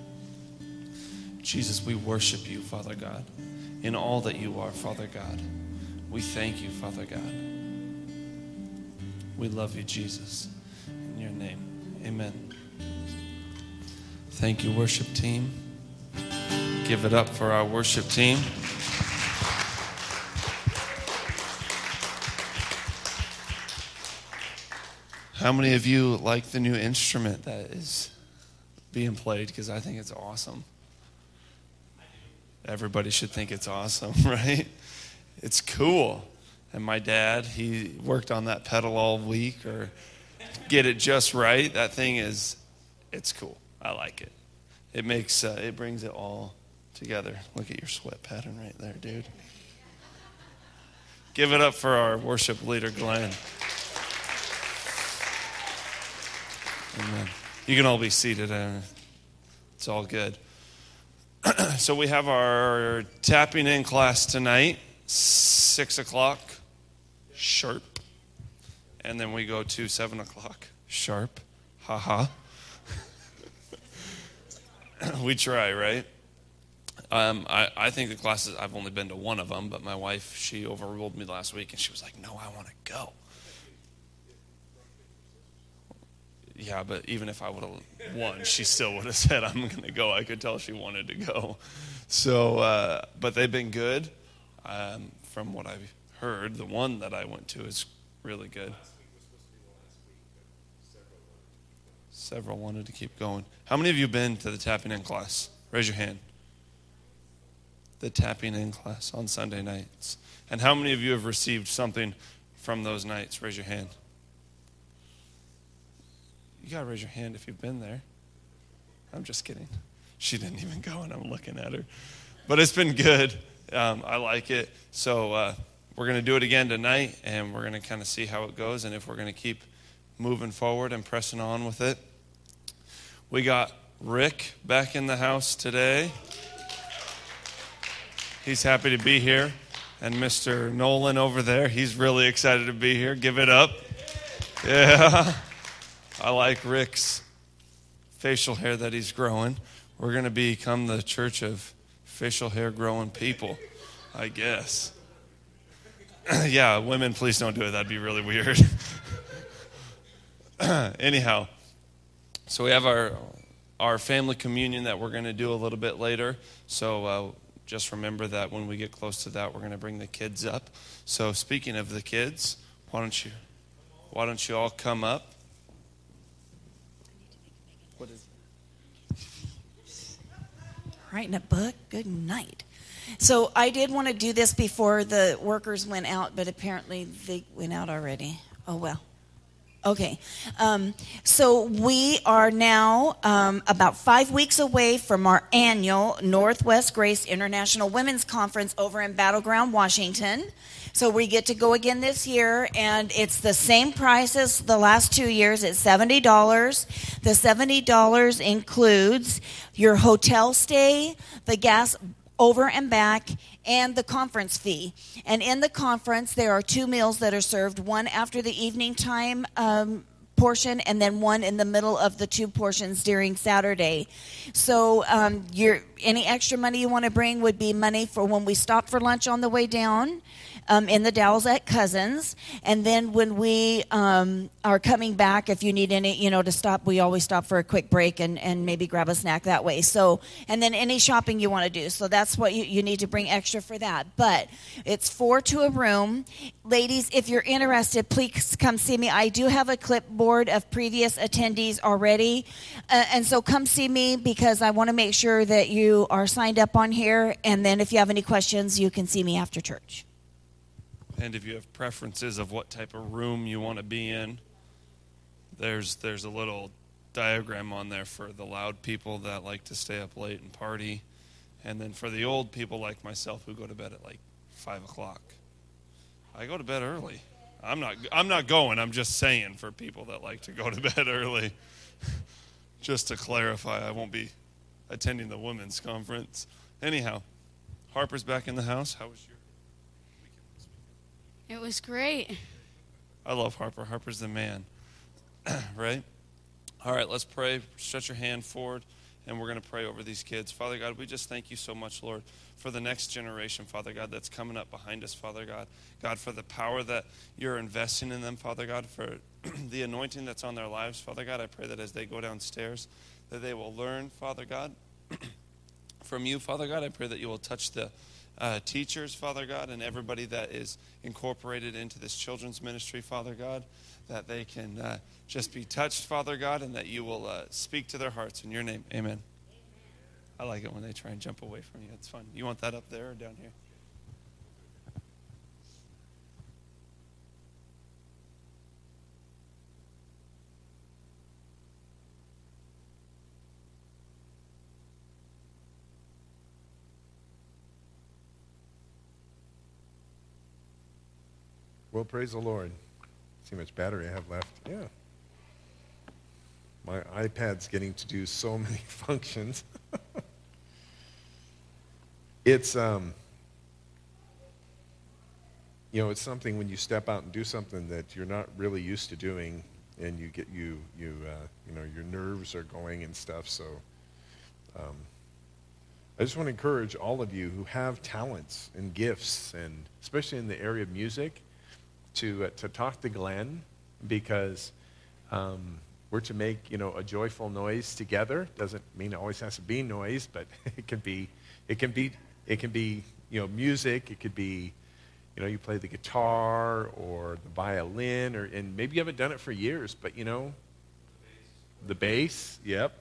Jesus, we worship you, Father God, in all that you are, Father God. We thank you, Father God. We love you, Jesus. In your name, amen. Thank you, worship team. Give it up for our worship team. How many of you like the new instrument that is being played? Because I think it's awesome. Everybody should think it's awesome, right? It's cool. And my dad, he worked on that pedal all week, or get it just right. That thing is, it's cool. I like it. It makes, it brings it all together. Look at your sweat pattern right there, dude. Give it up for our worship leader, Glenn. Amen. You can all be seated. It's all good. So we have our tapping in class tonight, 6 o'clock sharp. And then we go to 7 o'clock sharp. Ha-ha. We try, right? I think the classes, I've only been to one of them, but my wife, she overruled me last week, and she was like, no, I want to go. Yeah, but even if I would have won, she still would have said, I'm going to go. I could tell she wanted to go. So, but they've been good. From what I've heard, the one that I went to is really good. Several wanted to keep going. How many of you have been to the tapping in class? Raise your hand. The tapping in class on Sunday nights. And how many of you have received something from those nights? Raise your hand. You got to raise your hand if you've been there. I'm just kidding. She didn't even go, and I'm looking at her. But it's been good. I like it. So we're going to do it again tonight, and we're going to kind of see how it goes and if we're going to keep moving forward and pressing on with it. We got Rick back in the house today. He's happy to be here. And Mr. Nolan over there, he's really excited to be here. Give it up. Yeah. I like Rick's facial hair that he's growing. We're going to become the church of facial hair growing people, I guess. Yeah, women, please don't do it. That'd be really weird. Anyhow, so we have our family communion that we're going to do a little bit later. So just remember that when we get close to that, we're going to bring the kids up. So speaking of the kids, why don't you all come up? What is Writing a book? Good night. So I did want to do this before the workers went out, but apparently they went out already. Oh, well. Okay. So we are now about 5 weeks away from our annual Northwest Grace International Women's Conference over in Battleground, Washington. So we get to go again this year, and it's the same price as the last 2 years. It's $70. The $70 includes your hotel stay, the gas over and back, and the conference fee. And in the conference, there are 2 meals that are served, one after the evening time portion, and then one in the middle of the 2 portions during Saturday. So any extra money you want to bring would be money for when we stop for lunch on the way down in the Dalles at Cousins. And then when we are coming back, if you need any, to stop, we always stop for a quick break and maybe grab a snack that way. So, and then any shopping you want to do. So that's what you need to bring extra for that. But it's 4 to a room. Ladies, if you're interested, please come see me. I do have a clipboard of previous attendees already. And so come see me because I want to make sure that you are signed up on here. And then if you have any questions, you can see me after church. And if you have preferences of what type of room you want to be in, there's a little diagram on there for the loud people that like to stay up late and party, and then for the old people like myself who go to bed at like 5 o'clock. I go to bed early. I'm not going. I'm just saying for people that like to go to bed early. Just to clarify, I won't be attending the women's conference. Anyhow, Harper's back in the house. How was your? It was great. I love Harper. Harper's the man, right? All right, let's pray. Stretch your hand forward, and we're going to pray over these kids. Father God, we just thank you so much, Lord, for the next generation, Father God, that's coming up behind us, Father God. God, for the power that you're investing in them, Father God, for the anointing that's on their lives, Father God. I pray that as they go downstairs, that they will learn, Father God, from you, Father God. I pray that you will touch the teachers, Father God, and everybody that is incorporated into this children's ministry, Father God, that they can just be touched, Father God, and that you will speak to their hearts in your name. Amen. I like it when they try and jump away from you. It's fun. You want that up there or down here? Well, praise the Lord. See how much battery I have left. Yeah. My iPad's getting to do so many functions. It's, it's something when you step out and do something that you're not really used to doing, and you get your nerves are going and stuff. So, I just want to encourage all of you who have talents and gifts, and especially in the area of music, to talk to Glenn, because we're to make a joyful noise together. Doesn't mean it always has to be noise, but it can be music. It could be you play the guitar or the violin, and maybe you haven't done it for years, but the bass. Yep.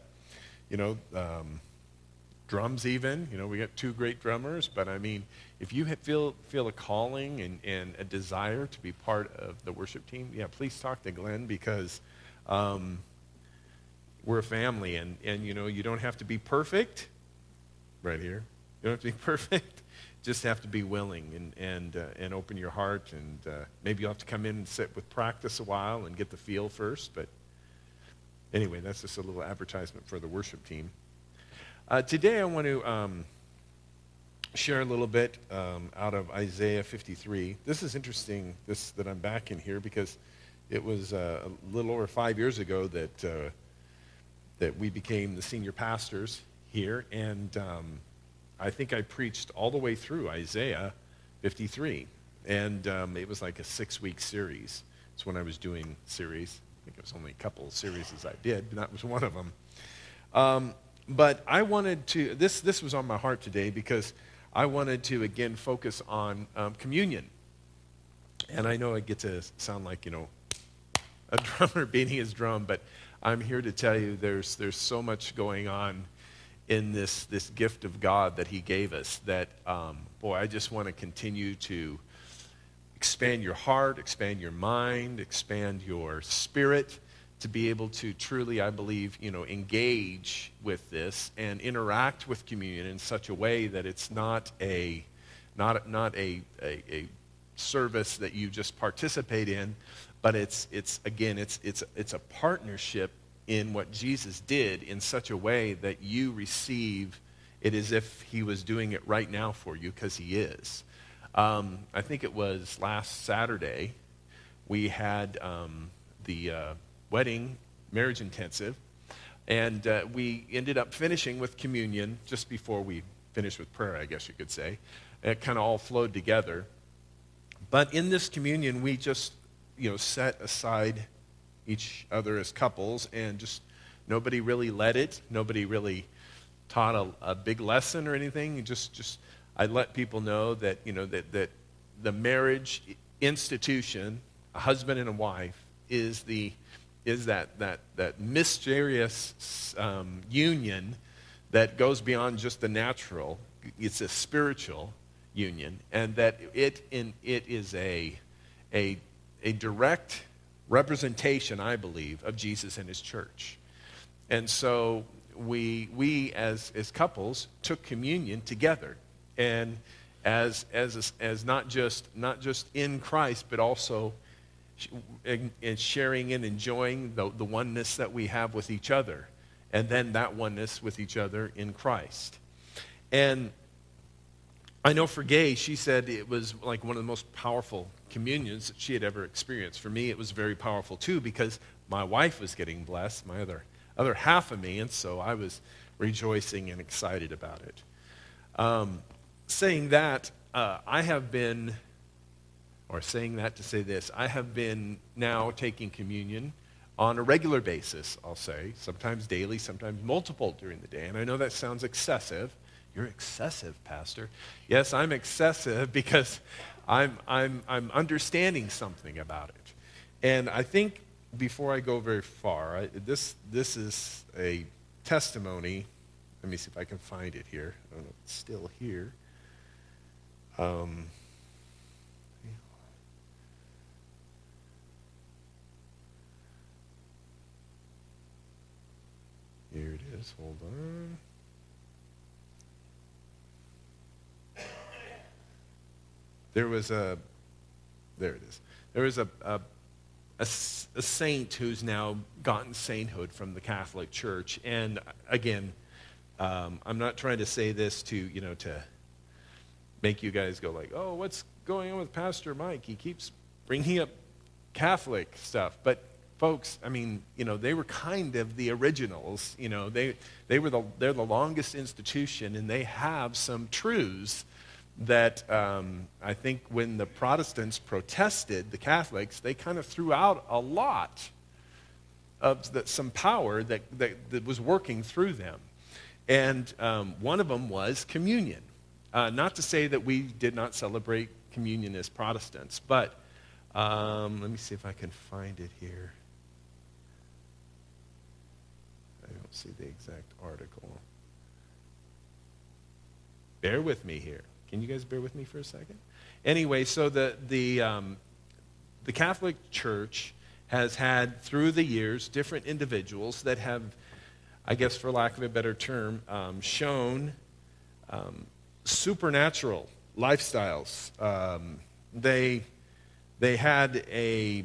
Drums even. We got 2 great drummers, but I mean, if you feel a calling and a desire to be part of the worship team, please talk to Glenn, because we're a family, and you don't have to be perfect. Right here, you don't have to be perfect. Just have to be willing and open your heart, and maybe you'll have to come in and sit with practice a while and get the feel first. But anyway, that's just a little advertisement for the worship team. Today I want to share a little bit out of Isaiah 53. This is interesting, that I'm back in here, because it was a little over 5 years ago that we became the senior pastors here, and I think I preached all the way through Isaiah 53, and it was like a 6-week series. It's when I was doing series. think it was only a couple of series I did, and that was one of them. But I wanted to, this was on my heart today because I wanted to, again, focus on communion. And I know I get to sound like, a drummer beating his drum, but I'm here to tell you there's so much going on in this gift of God that he gave us that, I just want to continue to expand your heart, expand your mind, expand your spirit to be able to truly, I believe, engage with this and interact with communion in such a way that it's not a service that you just participate in, but it's a partnership in what Jesus did in such a way that you receive it as if he was doing it right now for you, because he is. I think it was last Saturday we had the wedding marriage intensive, and we ended up finishing with communion just before we finished with prayer, I guess you could say. It kind of all flowed together. But in this communion, we just set aside each other as couples, and just nobody really led it. Nobody really taught a big lesson or anything. Just I let people know that that the marriage institution, a husband and a wife, is that mysterious union that goes beyond just the natural. It's a spiritual union, and that it is a direct representation, I believe, of Jesus and his church. And so we as couples took communion together, and as not just in Christ, but also sharing and enjoying the oneness that we have with each other, and then that oneness with each other in Christ. And I know for Gay, she said it was like one of the most powerful communions that she had ever experienced. For me, it was very powerful too, because my wife was getting blessed, my other half of me, and so I was rejoicing and excited about it. Saying that, saying that to say this, I have been now taking communion on a regular basis, I'll say, sometimes daily, sometimes multiple during the day. And I know that sounds excessive. You're excessive, Pastor. Yes, I'm excessive because I'm understanding something about it. And I think before I go very far, this is a testimony. Let me see if I can find it here. I don't know if it's still here. Here it is. Hold on. There it is. There was a saint who's now gotten sainthood from the Catholic Church. And again, I'm not trying to say this to make you guys go like, oh, what's going on with Pastor Mike? He keeps bringing up Catholic stuff. But folks, I mean, they were kind of the originals. They're the longest institution, and they have some truths that I think when the Protestants protested the Catholics, they kind of threw out a lot of some power that was working through them. And one of them was communion. Not to say that we did not celebrate communion as Protestants, but let me see if I can find it here. I don't see the exact article. Bear with me here. Can you guys bear with me for a second? Anyway, so the Catholic Church has had, through the years, different individuals that have, I guess for lack of a better term, shown supernatural lifestyles. They had a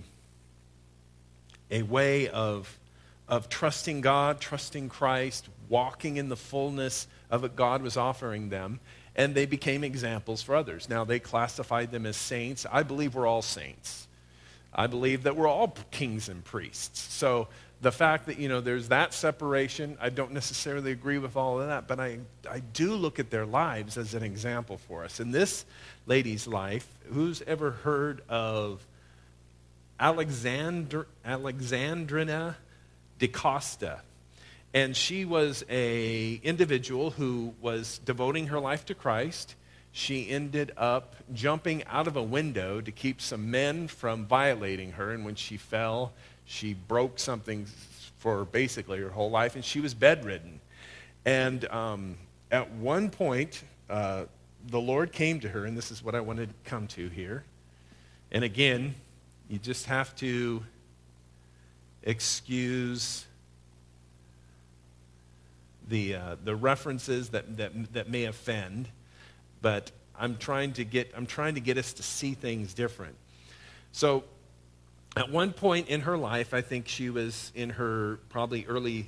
way of trusting God, trusting Christ, walking in the fullness of what God was offering them, and they became examples for others. Now, they classified them as saints. I believe we're all saints. I believe that we're all kings and priests. So the fact that, there's that separation, I don't necessarily agree with all of that, but I do look at their lives as an example for us. In this lady's life, who's ever heard of Alexandrina DaCosta. And she was an individual who was devoting her life to Christ. She ended up jumping out of a window to keep some men from violating her. And when she fell, she broke something for basically her whole life, and she was bedridden. And at one point, the Lord came to her, and this is what I wanted to come to here. And again, you just have to excuse the references that may offend, but I'm trying to get us to see things different. So, at one point in her life, I think she was in her probably early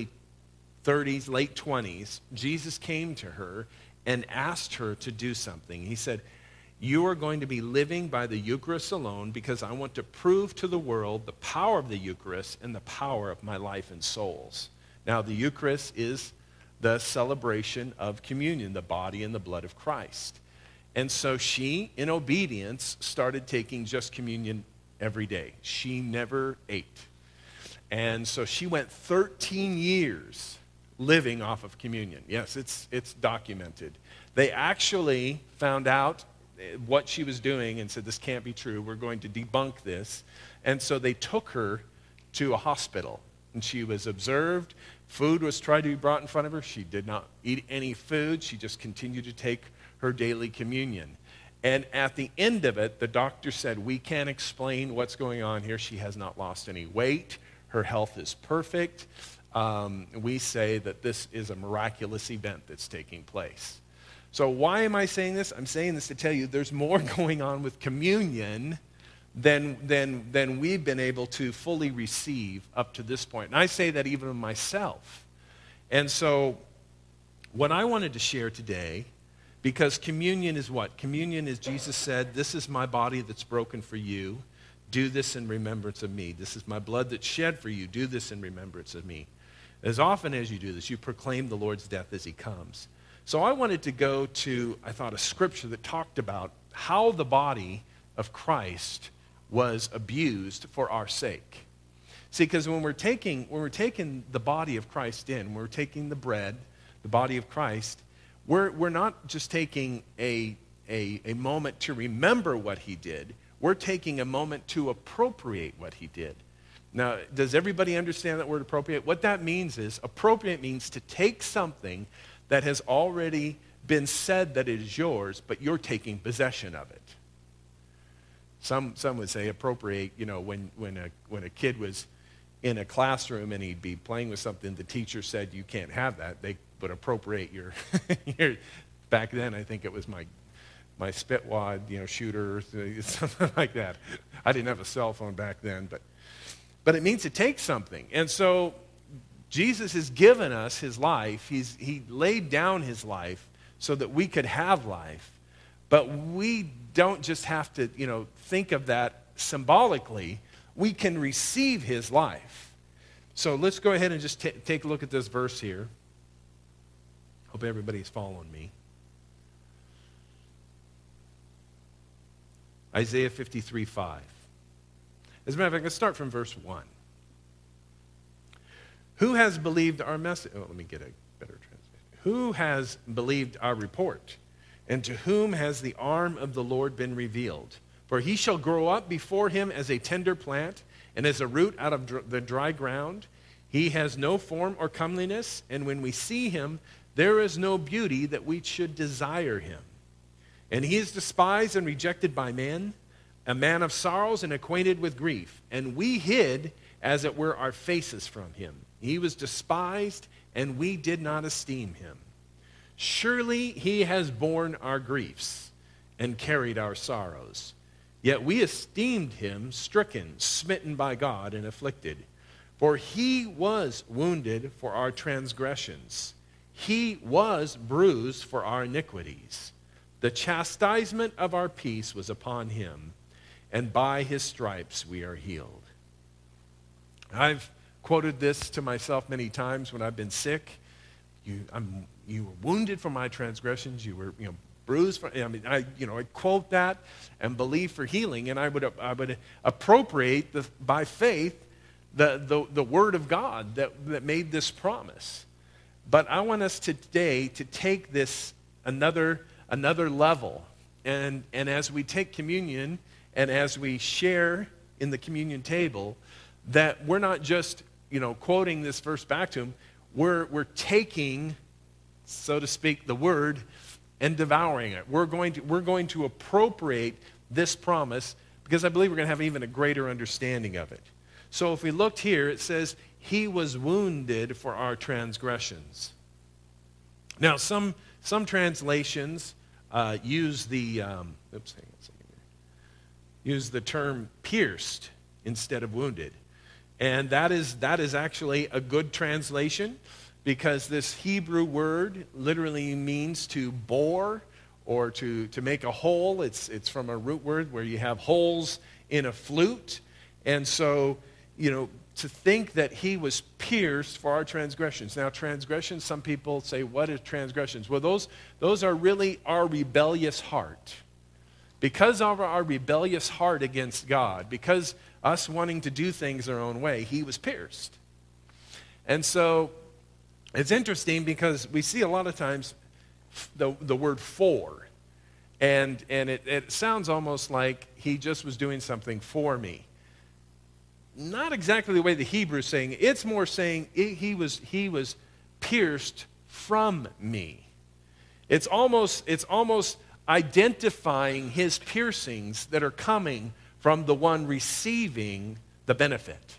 30s, late 20s. Jesus came to her and asked her to do something. He said, "You are going to be living by the Eucharist alone because I want to prove to the world the power of the Eucharist and the power of my life and souls." Now, the Eucharist is the celebration of communion, the body and the blood of Christ. And so she, in obedience, started taking just communion every day. She never ate. And so she went 13 years living off of communion. Yes, it's documented. They actually found out what she was doing and said, "This can't be true. We're going to debunk this." And so they took her to a hospital. And she was observed. Food was tried to be brought in front of her. She did not eat any food. She just continued to take her daily communion. And at the end of it, the doctor said, "We can't explain what's going on here. She has not lost any weight. Her health is perfect. We say that this is a miraculous event that's taking place." So why am I saying this? I'm saying this to tell you there's more going on with communion than we've been able to fully receive up to this point. And I say that even of myself. And so what I wanted to share today, because communion is what? Communion is, Jesus said, "This is my body that's broken for you. Do this in remembrance of me. This is my blood that's shed for you. Do this in remembrance of me." As often as you do this, you proclaim the Lord's death as he comes. So I wanted to go to, I thought, a scripture that talked about how the body of Christ was abused for our sake. See, because when we're taking the body of Christ in, we're taking the bread, the body of Christ, we're not just taking a moment to remember what he did. We're taking a moment to appropriate what he did. Now, does everybody understand that word appropriate? What that means is, appropriate means to take something that has already been said that it is yours, but you're taking possession of it. Some would say appropriate, when a kid was in a classroom and he'd be playing with something, the teacher said you can't have that. They would appropriate your back then I think it was my spitwad, shooter, something like that. I didn't have a cell phone back then, but it means to take something. And so Jesus has given us his life. He laid down his life so that we could have life. But we don't just have to, think of that symbolically. We can receive his life. So let's go ahead and just take a look at this verse here. Hope everybody's following me. Isaiah 53:5. As a matter of fact, let's start from verse 1. Who has believed our message? Oh, let me get a better translation. Who has believed our report? And to whom has the arm of the Lord been revealed? For he shall grow up before him as a tender plant, and as a root out of the dry ground. He has no form or comeliness, and when we see him, there is no beauty that we should desire him. And he is despised and rejected by men, a man of sorrows and acquainted with grief. And we hid, as it were, our faces from him. He was despised, and we did not esteem him. Surely he has borne our griefs and carried our sorrows. Yet we esteemed him stricken, smitten by God, and afflicted. For he was wounded for our transgressions. He was bruised for our iniquities. The chastisement of our peace was upon him, and by his stripes we are healed. I've quoted this to myself many times when I've been sick. You were wounded for my transgressions. You were, bruised for, I quote that and believe for healing, and I would appropriate by faith the word of God that made this promise. But I want us today to take this another level, and as we take communion and as we share in the communion table, that we're not just quoting this verse back to him. We're taking, so to speak, the word and devouring it. We're going to appropriate this promise because I believe we're going to have even a greater understanding of it. So if we looked here, it says, he was wounded for our transgressions. Now, some translations use the term pierced instead of wounded. And that is actually a good translation, because this Hebrew word literally means to bore or to make a hole. It's from a root word where you have holes in a flute. And so, to think that he was pierced for our transgressions. Now, transgressions, some people say, what are transgressions? Well, those are really our rebellious heart. Because of our rebellious heart against God, because us wanting to do things our own way, he was pierced. And so it's interesting because we see a lot of times the word for, and it sounds almost like he just was doing something for me. Not exactly the way the Hebrew is saying. It's more saying he was pierced from me. It's almost identifying his piercings that are coming from the one receiving the benefit.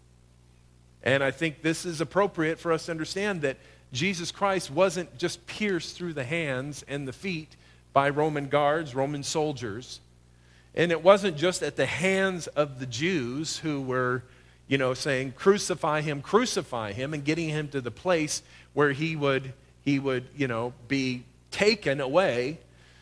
And I think this is appropriate for us to understand that Jesus Christ wasn't just pierced through the hands and the feet by Roman guards, Roman soldiers. And it wasn't just at the hands of the Jews who were, saying, crucify him, and getting him to the place where he would, be taken away.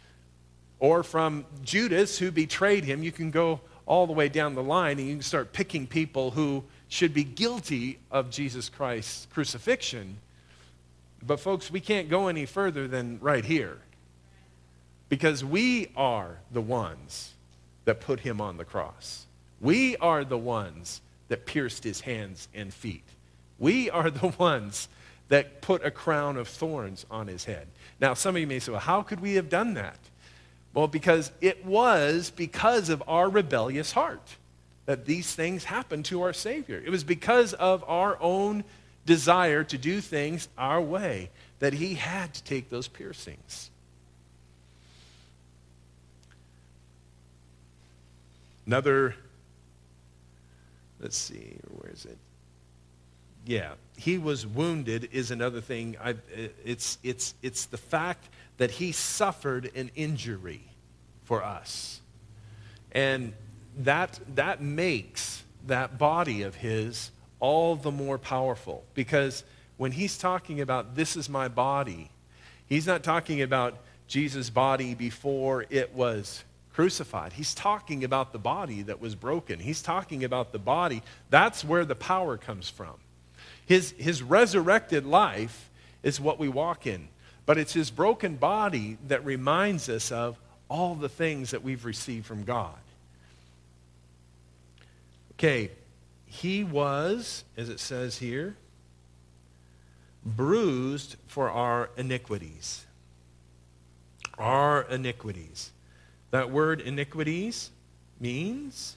Or from Judas, who betrayed him. You can go all the way down the line and you can start picking people who should be guilty of Jesus Christ's crucifixion. But folks, we can't go any further than right here. Because we are the ones that put him on the cross. We are the ones that pierced his hands and feet. We are the ones that put a crown of thorns on his head. Now, some of you may say, well, how could we have done that? Well, because it was because of our rebellious heart that these things happened to our Savior. It was because of our own desire to do things our way that he had to take those piercings. Another, let's see, where is it? Yeah, he was wounded is another thing. It's the fact that he suffered an injury for us. And that makes that body of his all the more powerful. Because when he's talking about this is my body, he's not talking about Jesus' body before it was crucified. He's talking about the body that was broken. He's talking about the body. That's where the power comes from. His resurrected life is what we walk in. But it's his broken body that reminds us of all the things that we've received from God. Okay, he was, as it says here, bruised for our iniquities. Our iniquities. That word iniquities means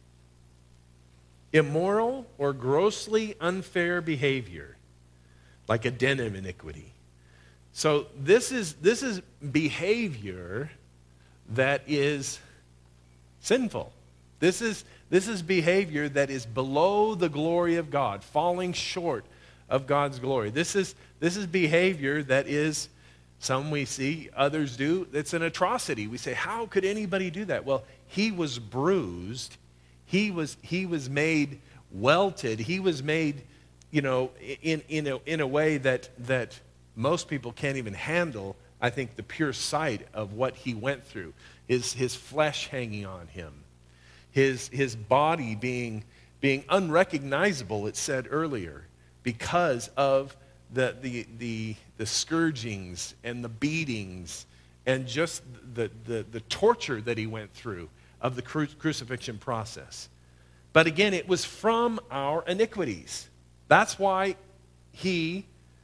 immoral or grossly unfair behavior, like a den of iniquity. So this is behavior that is sinful. This is behavior that is below the glory of God, falling short of God's glory. This is behavior that is, some we see, others do. It's an atrocity. We say, how could anybody do that? Well, he was bruised. He was made welted. He was made, in a way that most people can't even handle. I think the pure sight of what he went through is his flesh hanging on him, his body being unrecognizable. It said earlier because of the scourgings and the beatings and just the torture that he went through of the crucifixion process. But again, it was from our iniquities. That's why he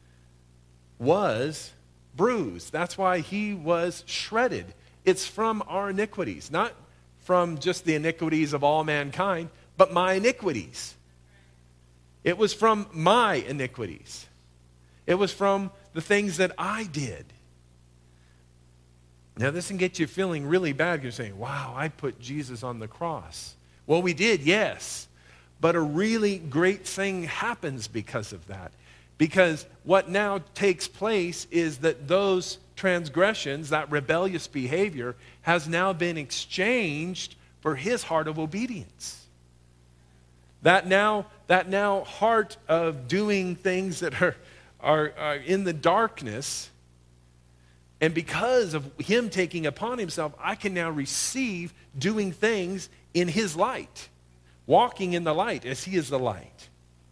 was bruised. That's why he was shredded. It's from our iniquities, not from just the iniquities of all mankind, but my iniquities. It was from my iniquities. It was from the things that I did. Now, this can get you feeling really bad. You're saying, wow, I put Jesus on the cross. Well, we did, yes. But a really great thing happens because of that. Because what now takes place is that those transgressions, that rebellious behavior, has now been exchanged for his heart of obedience. That now heart of doing things that are in the darkness, and because of him taking upon himself, I can now receive doing things in his light, walking in the light as he is the light.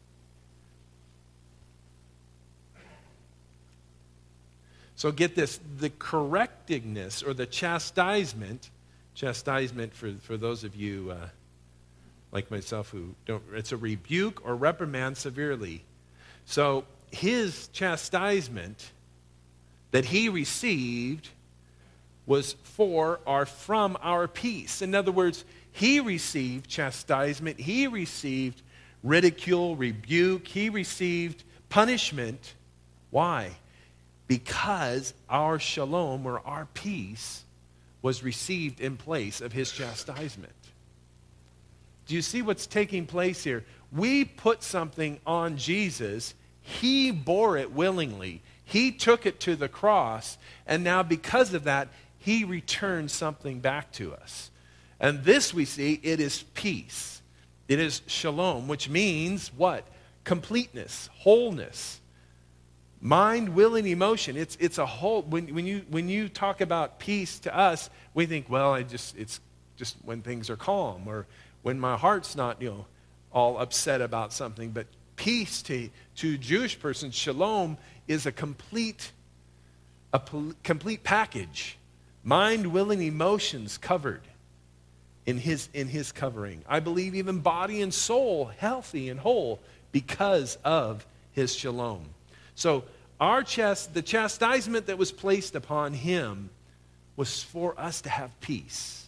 So get this, the correctingness or the chastisement for those of you like myself who don't, it's a rebuke or reprimand severely. So his chastisement that he received was for or from our peace. In other words, he received chastisement, he received ridicule, rebuke, he received punishment. Why? Because our shalom, or our peace, was received in place of his chastisement. Do you see what's taking place here? We put something on Jesus. He bore it willingly. He took it to the cross. And now because of that, he returned something back to us. And this we see, it is peace. It is shalom, which means what? Completeness, wholeness. Mind, will, and emotion. It's a whole. When you talk about peace to us, we think, well, it's just when things are calm or when my heart's not, all upset about something. But peace to Jewish persons, shalom, is a complete package. Mind, will, and emotions covered in his covering. I believe even body and soul healthy and whole because of his shalom. So the chastisement that was placed upon him was for us to have peace.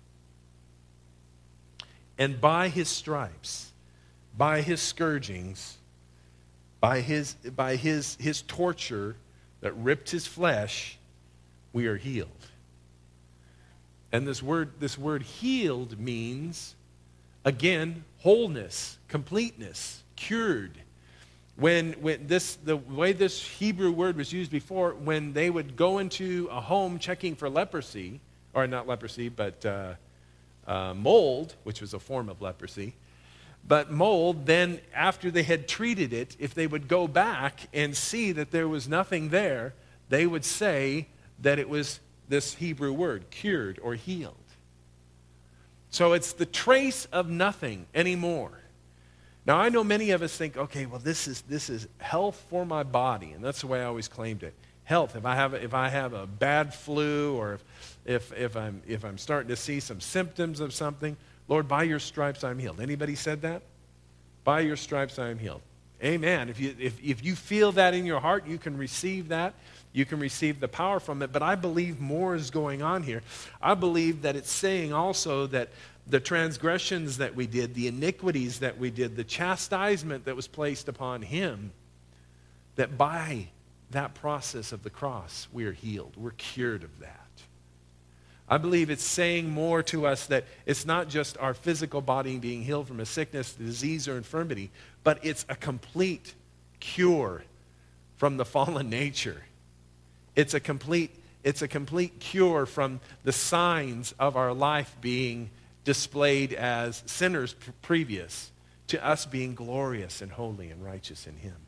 And by his stripes, by his scourgings, by his torture that ripped his flesh, we are healed. And this word healed means, again, wholeness, completeness, cured. The way this Hebrew word was used before, when they would go into a home checking for leprosy, or not leprosy, but mold, which was a form of leprosy, but mold, then after they had treated it, if they would go back and see that there was nothing there, they would say that it was this Hebrew word, cured or healed. So it's the trace of nothing anymore. Now, I know many of us think, okay, well, this is health for my body, and that's the way I always claimed it. Health. If I have a bad flu, or if I'm starting to see some symptoms of something, Lord, by your stripes I'm healed. Anybody said that? By your stripes I am healed. Amen. If you feel that in your heart, you can receive that. You can receive the power from it. But I believe more is going on here. I believe that it's saying also that the transgressions that we did, the iniquities that we did, the chastisement that was placed upon him, that by that process of the cross, we are healed. We're cured of that. I believe it's saying more to us that it's not just our physical body being healed from a sickness, disease, or infirmity, but it's a complete cure from the fallen nature. It's a complete cure from the signs of our life being displayed as sinners previous to us being glorious and holy and righteous in him.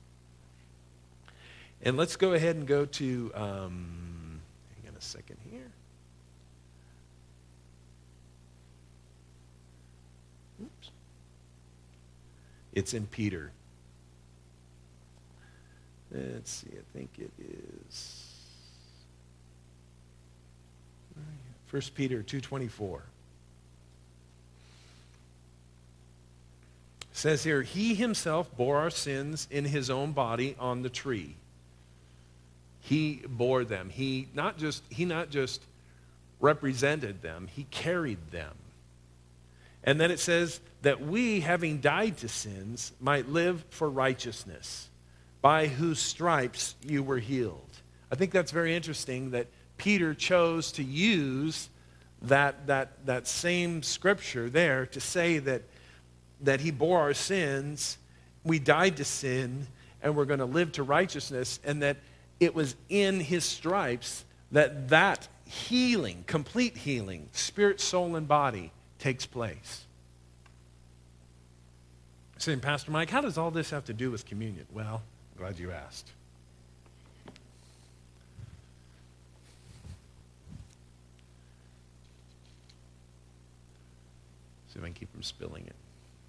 And let's go ahead and go to, hang on a second here. Oops. It's in Peter. Let's see, I think it is. 1 Peter 2:24. Says here, he himself bore our sins in his own body on the tree. He bore them. He not just represented them, he carried them. And then it says that we, having died to sins, might live for righteousness, by whose stripes you were healed. I think that's very interesting that Peter chose to use that same scripture there to say that he bore our sins, we died to sin, and we're going to live to righteousness, and that it was in his stripes that healing, complete healing, spirit, soul, and body takes place. Saying, Pastor Mike, how does all this have to do with communion? Well, I'm glad you asked. See if I can keep from spilling it.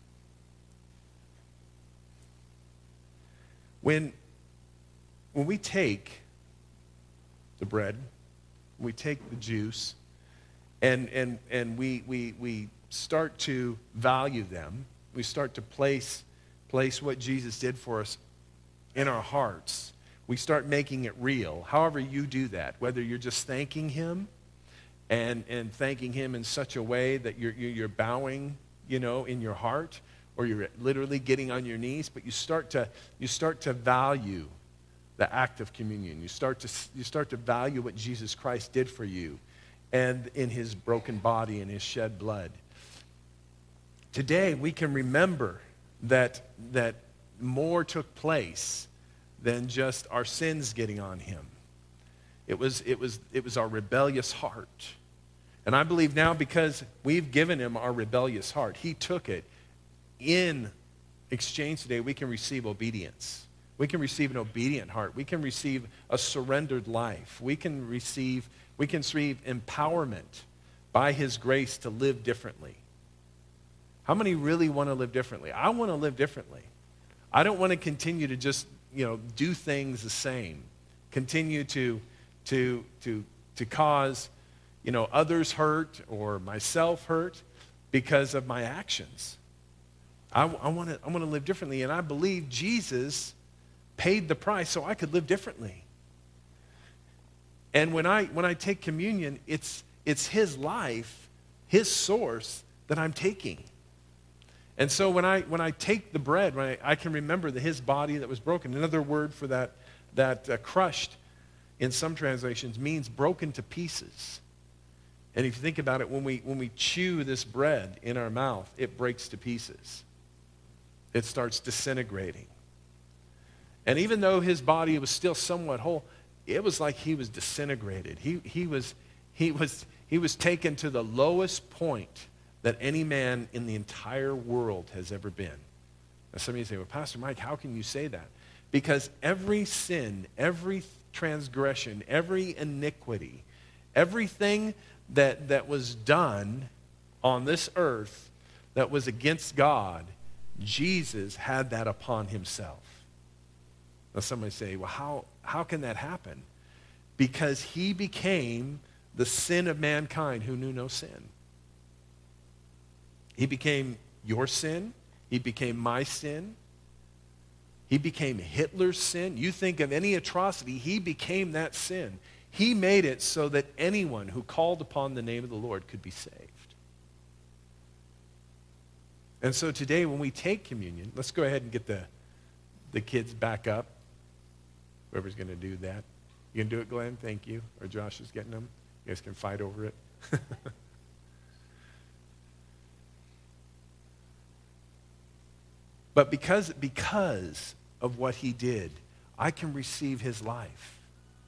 When we take the bread, we take the juice, and we start to value them, we start to place what Jesus did for us in our hearts. We start making it real. However you do that, whether you're just thanking him and thanking him in such a way that you're bowing, in your heart, or you're literally getting on your knees, but you start to value the act of communion. You start to value what Jesus Christ did for you, and in his broken body and his shed blood. Today we can remember that more took place than just our sins getting on him. It was our rebellious heart. And I believe now, because we've given him our rebellious heart, he took it. In exchange today, we can receive obedience. We can receive an obedient heart. We can receive a surrendered life. We can receive empowerment by his grace to live differently. How many really want to live differently? I want to live differently. I don't want to continue to just, do things the same. Continue to cause, others hurt or myself hurt because of my actions. I want to live differently, and I believe Jesus paid the price so I could live differently. And when I take communion, it's his life, his source that I'm taking. And so when I take the bread, I can remember his body that was broken. Another word for that crushed in some translations means broken to pieces. And if you think about it, when we chew this bread in our mouth, it breaks to pieces. It starts disintegrating. And even though his body was still somewhat whole, it was like he was disintegrated. He was taken to the lowest point that any man in the entire world has ever been. Now some of you say, well, Pastor Mike, how can you say that? Because every sin, every transgression, every iniquity, everything that was done on this earth that was against God, Jesus had that upon himself. Now somebody say, well, how can that happen? Because he became the sin of mankind who knew no sin. He became your sin. He became my sin. He became Hitler's sin. You think of any atrocity, he became that sin. He made it so that anyone who called upon the name of the Lord could be saved. And so today when we take communion, let's go ahead and get the kids back up. Whoever's going to do that. You can do it, Glenn? Thank you. Or Josh is getting them. You guys can fight over it. But because of what he did, I can receive his life.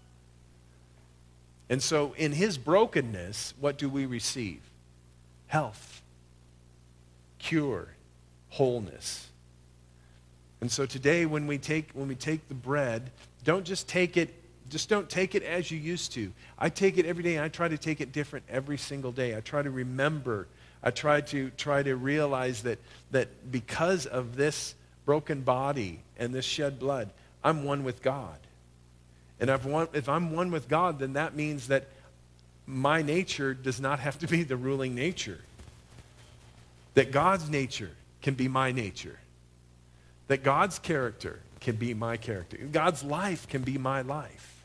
And so in his brokenness, what do we receive? Health, cure, wholeness. And so today when we take the bread, don't take it as you used to. I take it every day, and I try to take it different every single day. I try to remember. I try to realize that because of this broken body and this shed blood, I'm one with God. And if I'm one with God, then that means that my nature does not have to be the ruling nature. That God's nature can be my nature. That God's character can be my character. God's life can be my life.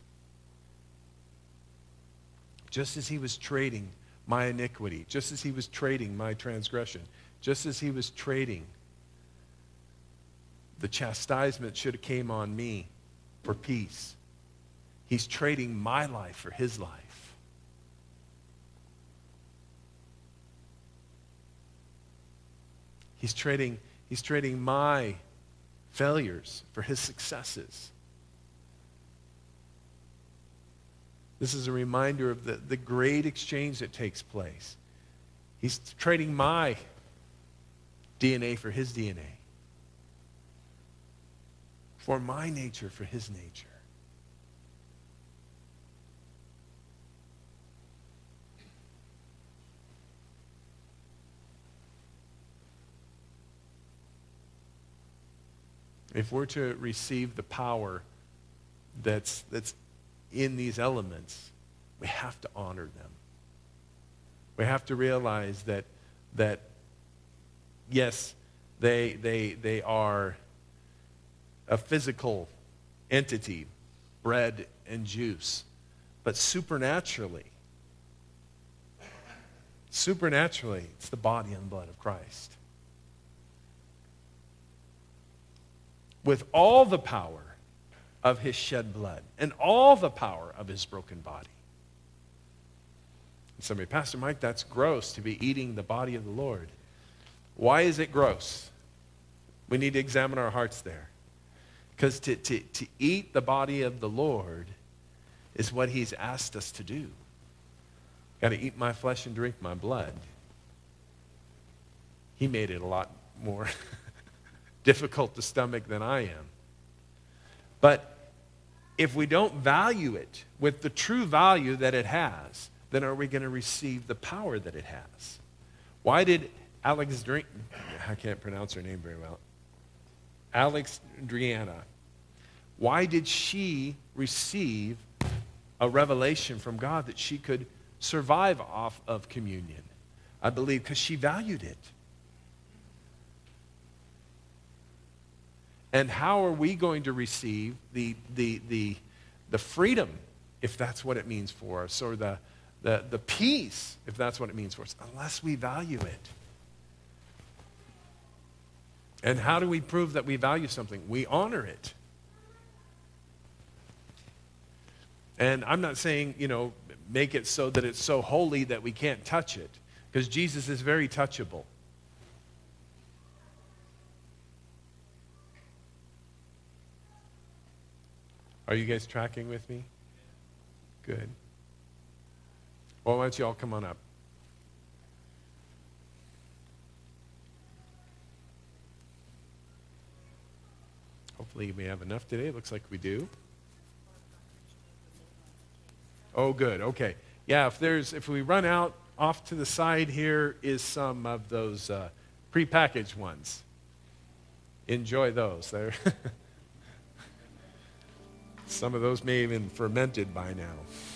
Just as he was trading my iniquity, just as he was trading my transgression, just as he was trading the chastisement should have came on me for peace, he's trading my life for his life. He's trading my failures for his successes. This is a reminder of the great exchange that takes place. He's trading my DNA for his DNA. For my nature for his nature. If we're to receive the power that's in these elements, we have to honor them. We have to realize that yes, they are a physical entity, bread and juice, but supernaturally, it's the body and blood of Christ. With all the power of his shed blood and all the power of his broken body. And somebody, Pastor Mike, that's gross to be eating the body of the Lord. Why is it gross? We need to examine our hearts there. Because to eat the body of the Lord is what he's asked us to do. Got to eat my flesh and drink my blood. He made it a lot more difficult to stomach than I am. But if we don't value it with the true value that it has, then are we going to receive the power that it has? Why did I can't pronounce her name very well. Alexandriana. Why did she receive a revelation from God that she could survive off of communion? I believe because she valued it. And how are we going to receive the freedom, if that's what it means for us, or the peace, if that's what it means for us, unless we value it? And how do we prove that we value something? We honor it. And I'm not saying, make it so that it's so holy that we can't touch it, because Jesus is very touchable. Are you guys tracking with me? Good. Well, why don't you all come on up? Hopefully we have enough today. It looks like we do. Oh, good. Okay. Yeah, if we run out, off to the side here is some of those prepackaged ones. Enjoy those. They're some of those may have been fermented by now.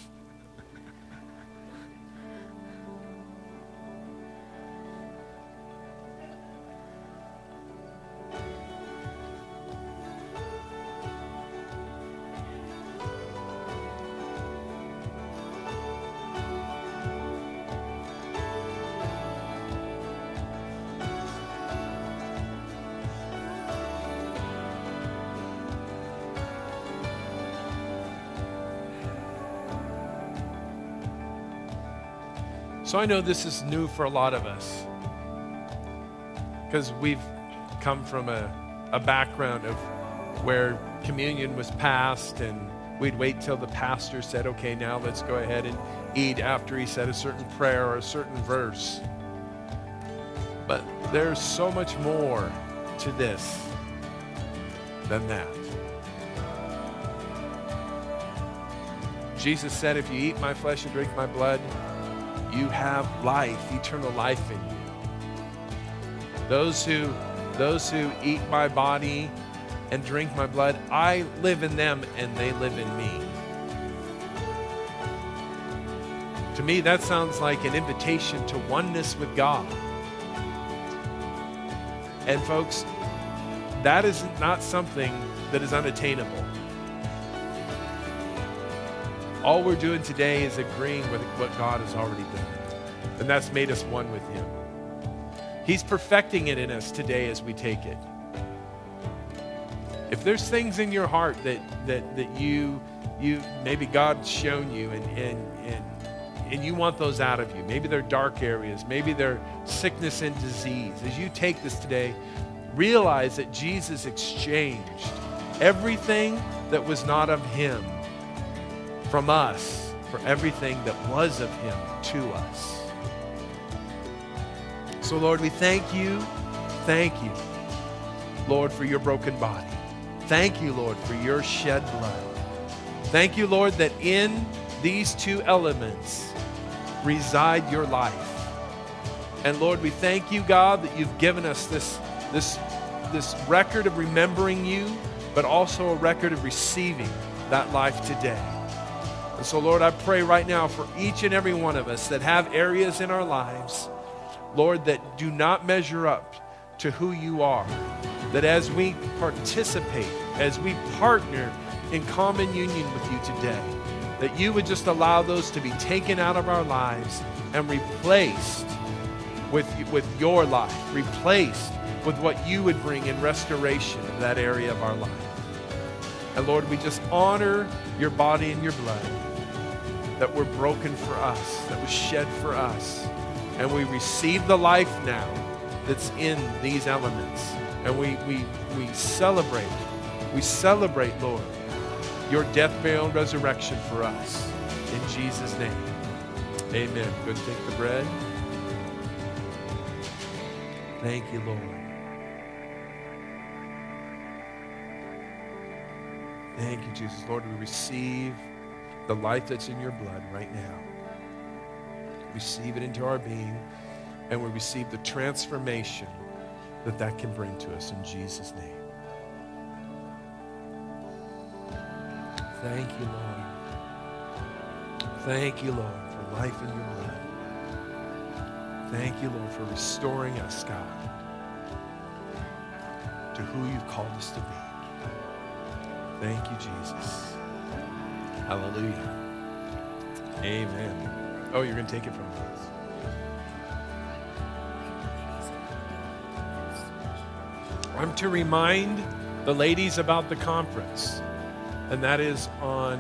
So I know this is new for a lot of us because we've come from a background of where communion was passed and we'd wait till the pastor said, okay, now let's go ahead and eat after he said a certain prayer or a certain verse. But there's so much more to this than that. Jesus said, if you eat my flesh and drink my blood, you have life, eternal life in you. Those who eat my body and drink my blood, I live in them and they live in me. To me, that sounds like an invitation to oneness with God. And folks, that is not something that is unattainable. All we're doing today is agreeing with what God has already done. And that's made us one with Him. He's perfecting it in us today as we take it. If there's things in your heart that you maybe God's shown you and you want those out of you, maybe they're dark areas, maybe they're sickness and disease, as you take this today, realize that Jesus exchanged everything that was not of Him from us for everything that was of Him to us. So Lord, we thank you, Lord, for your broken body. Thank you, Lord, for your shed blood. Thank you, Lord, that in these two elements reside your life. And Lord, we thank you, God, that you've given us this record of remembering you, but also a record of receiving that life today. And so, Lord, I pray right now for each and every one of us that have areas in our lives, Lord, that do not measure up to who you are, that as we participate, as we partner in common union with you today, that you would just allow those to be taken out of our lives and replaced with your life, replaced with what you would bring in restoration of that area of our life. And Lord, we just honor your body and your blood that were broken for us, that was shed for us. And we receive the life now that's in these elements. And we celebrate, Lord, your death, burial, and resurrection for us. In Jesus' name, amen. Go take the bread. Thank you, Lord. Thank you, Jesus. Lord, we receive the life that's in your blood right now. Receive it into our being, and we receive the transformation that can bring to us in Jesus' name. Thank you, Lord. Thank you, Lord, for life in your blood. Thank you, Lord, for restoring us, God, to who you've called us to be. Thank you, Jesus. Hallelujah. Amen. Oh, you're going to take it from us. I'm to remind the ladies about the conference, and that is on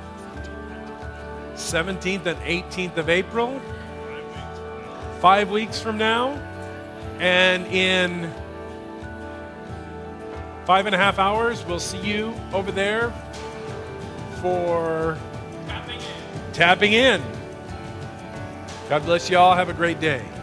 17th and 18th of April, 5 weeks from now, and in 5.5 hours, we'll see you over there for Tapping In. God bless you all. Have a great day.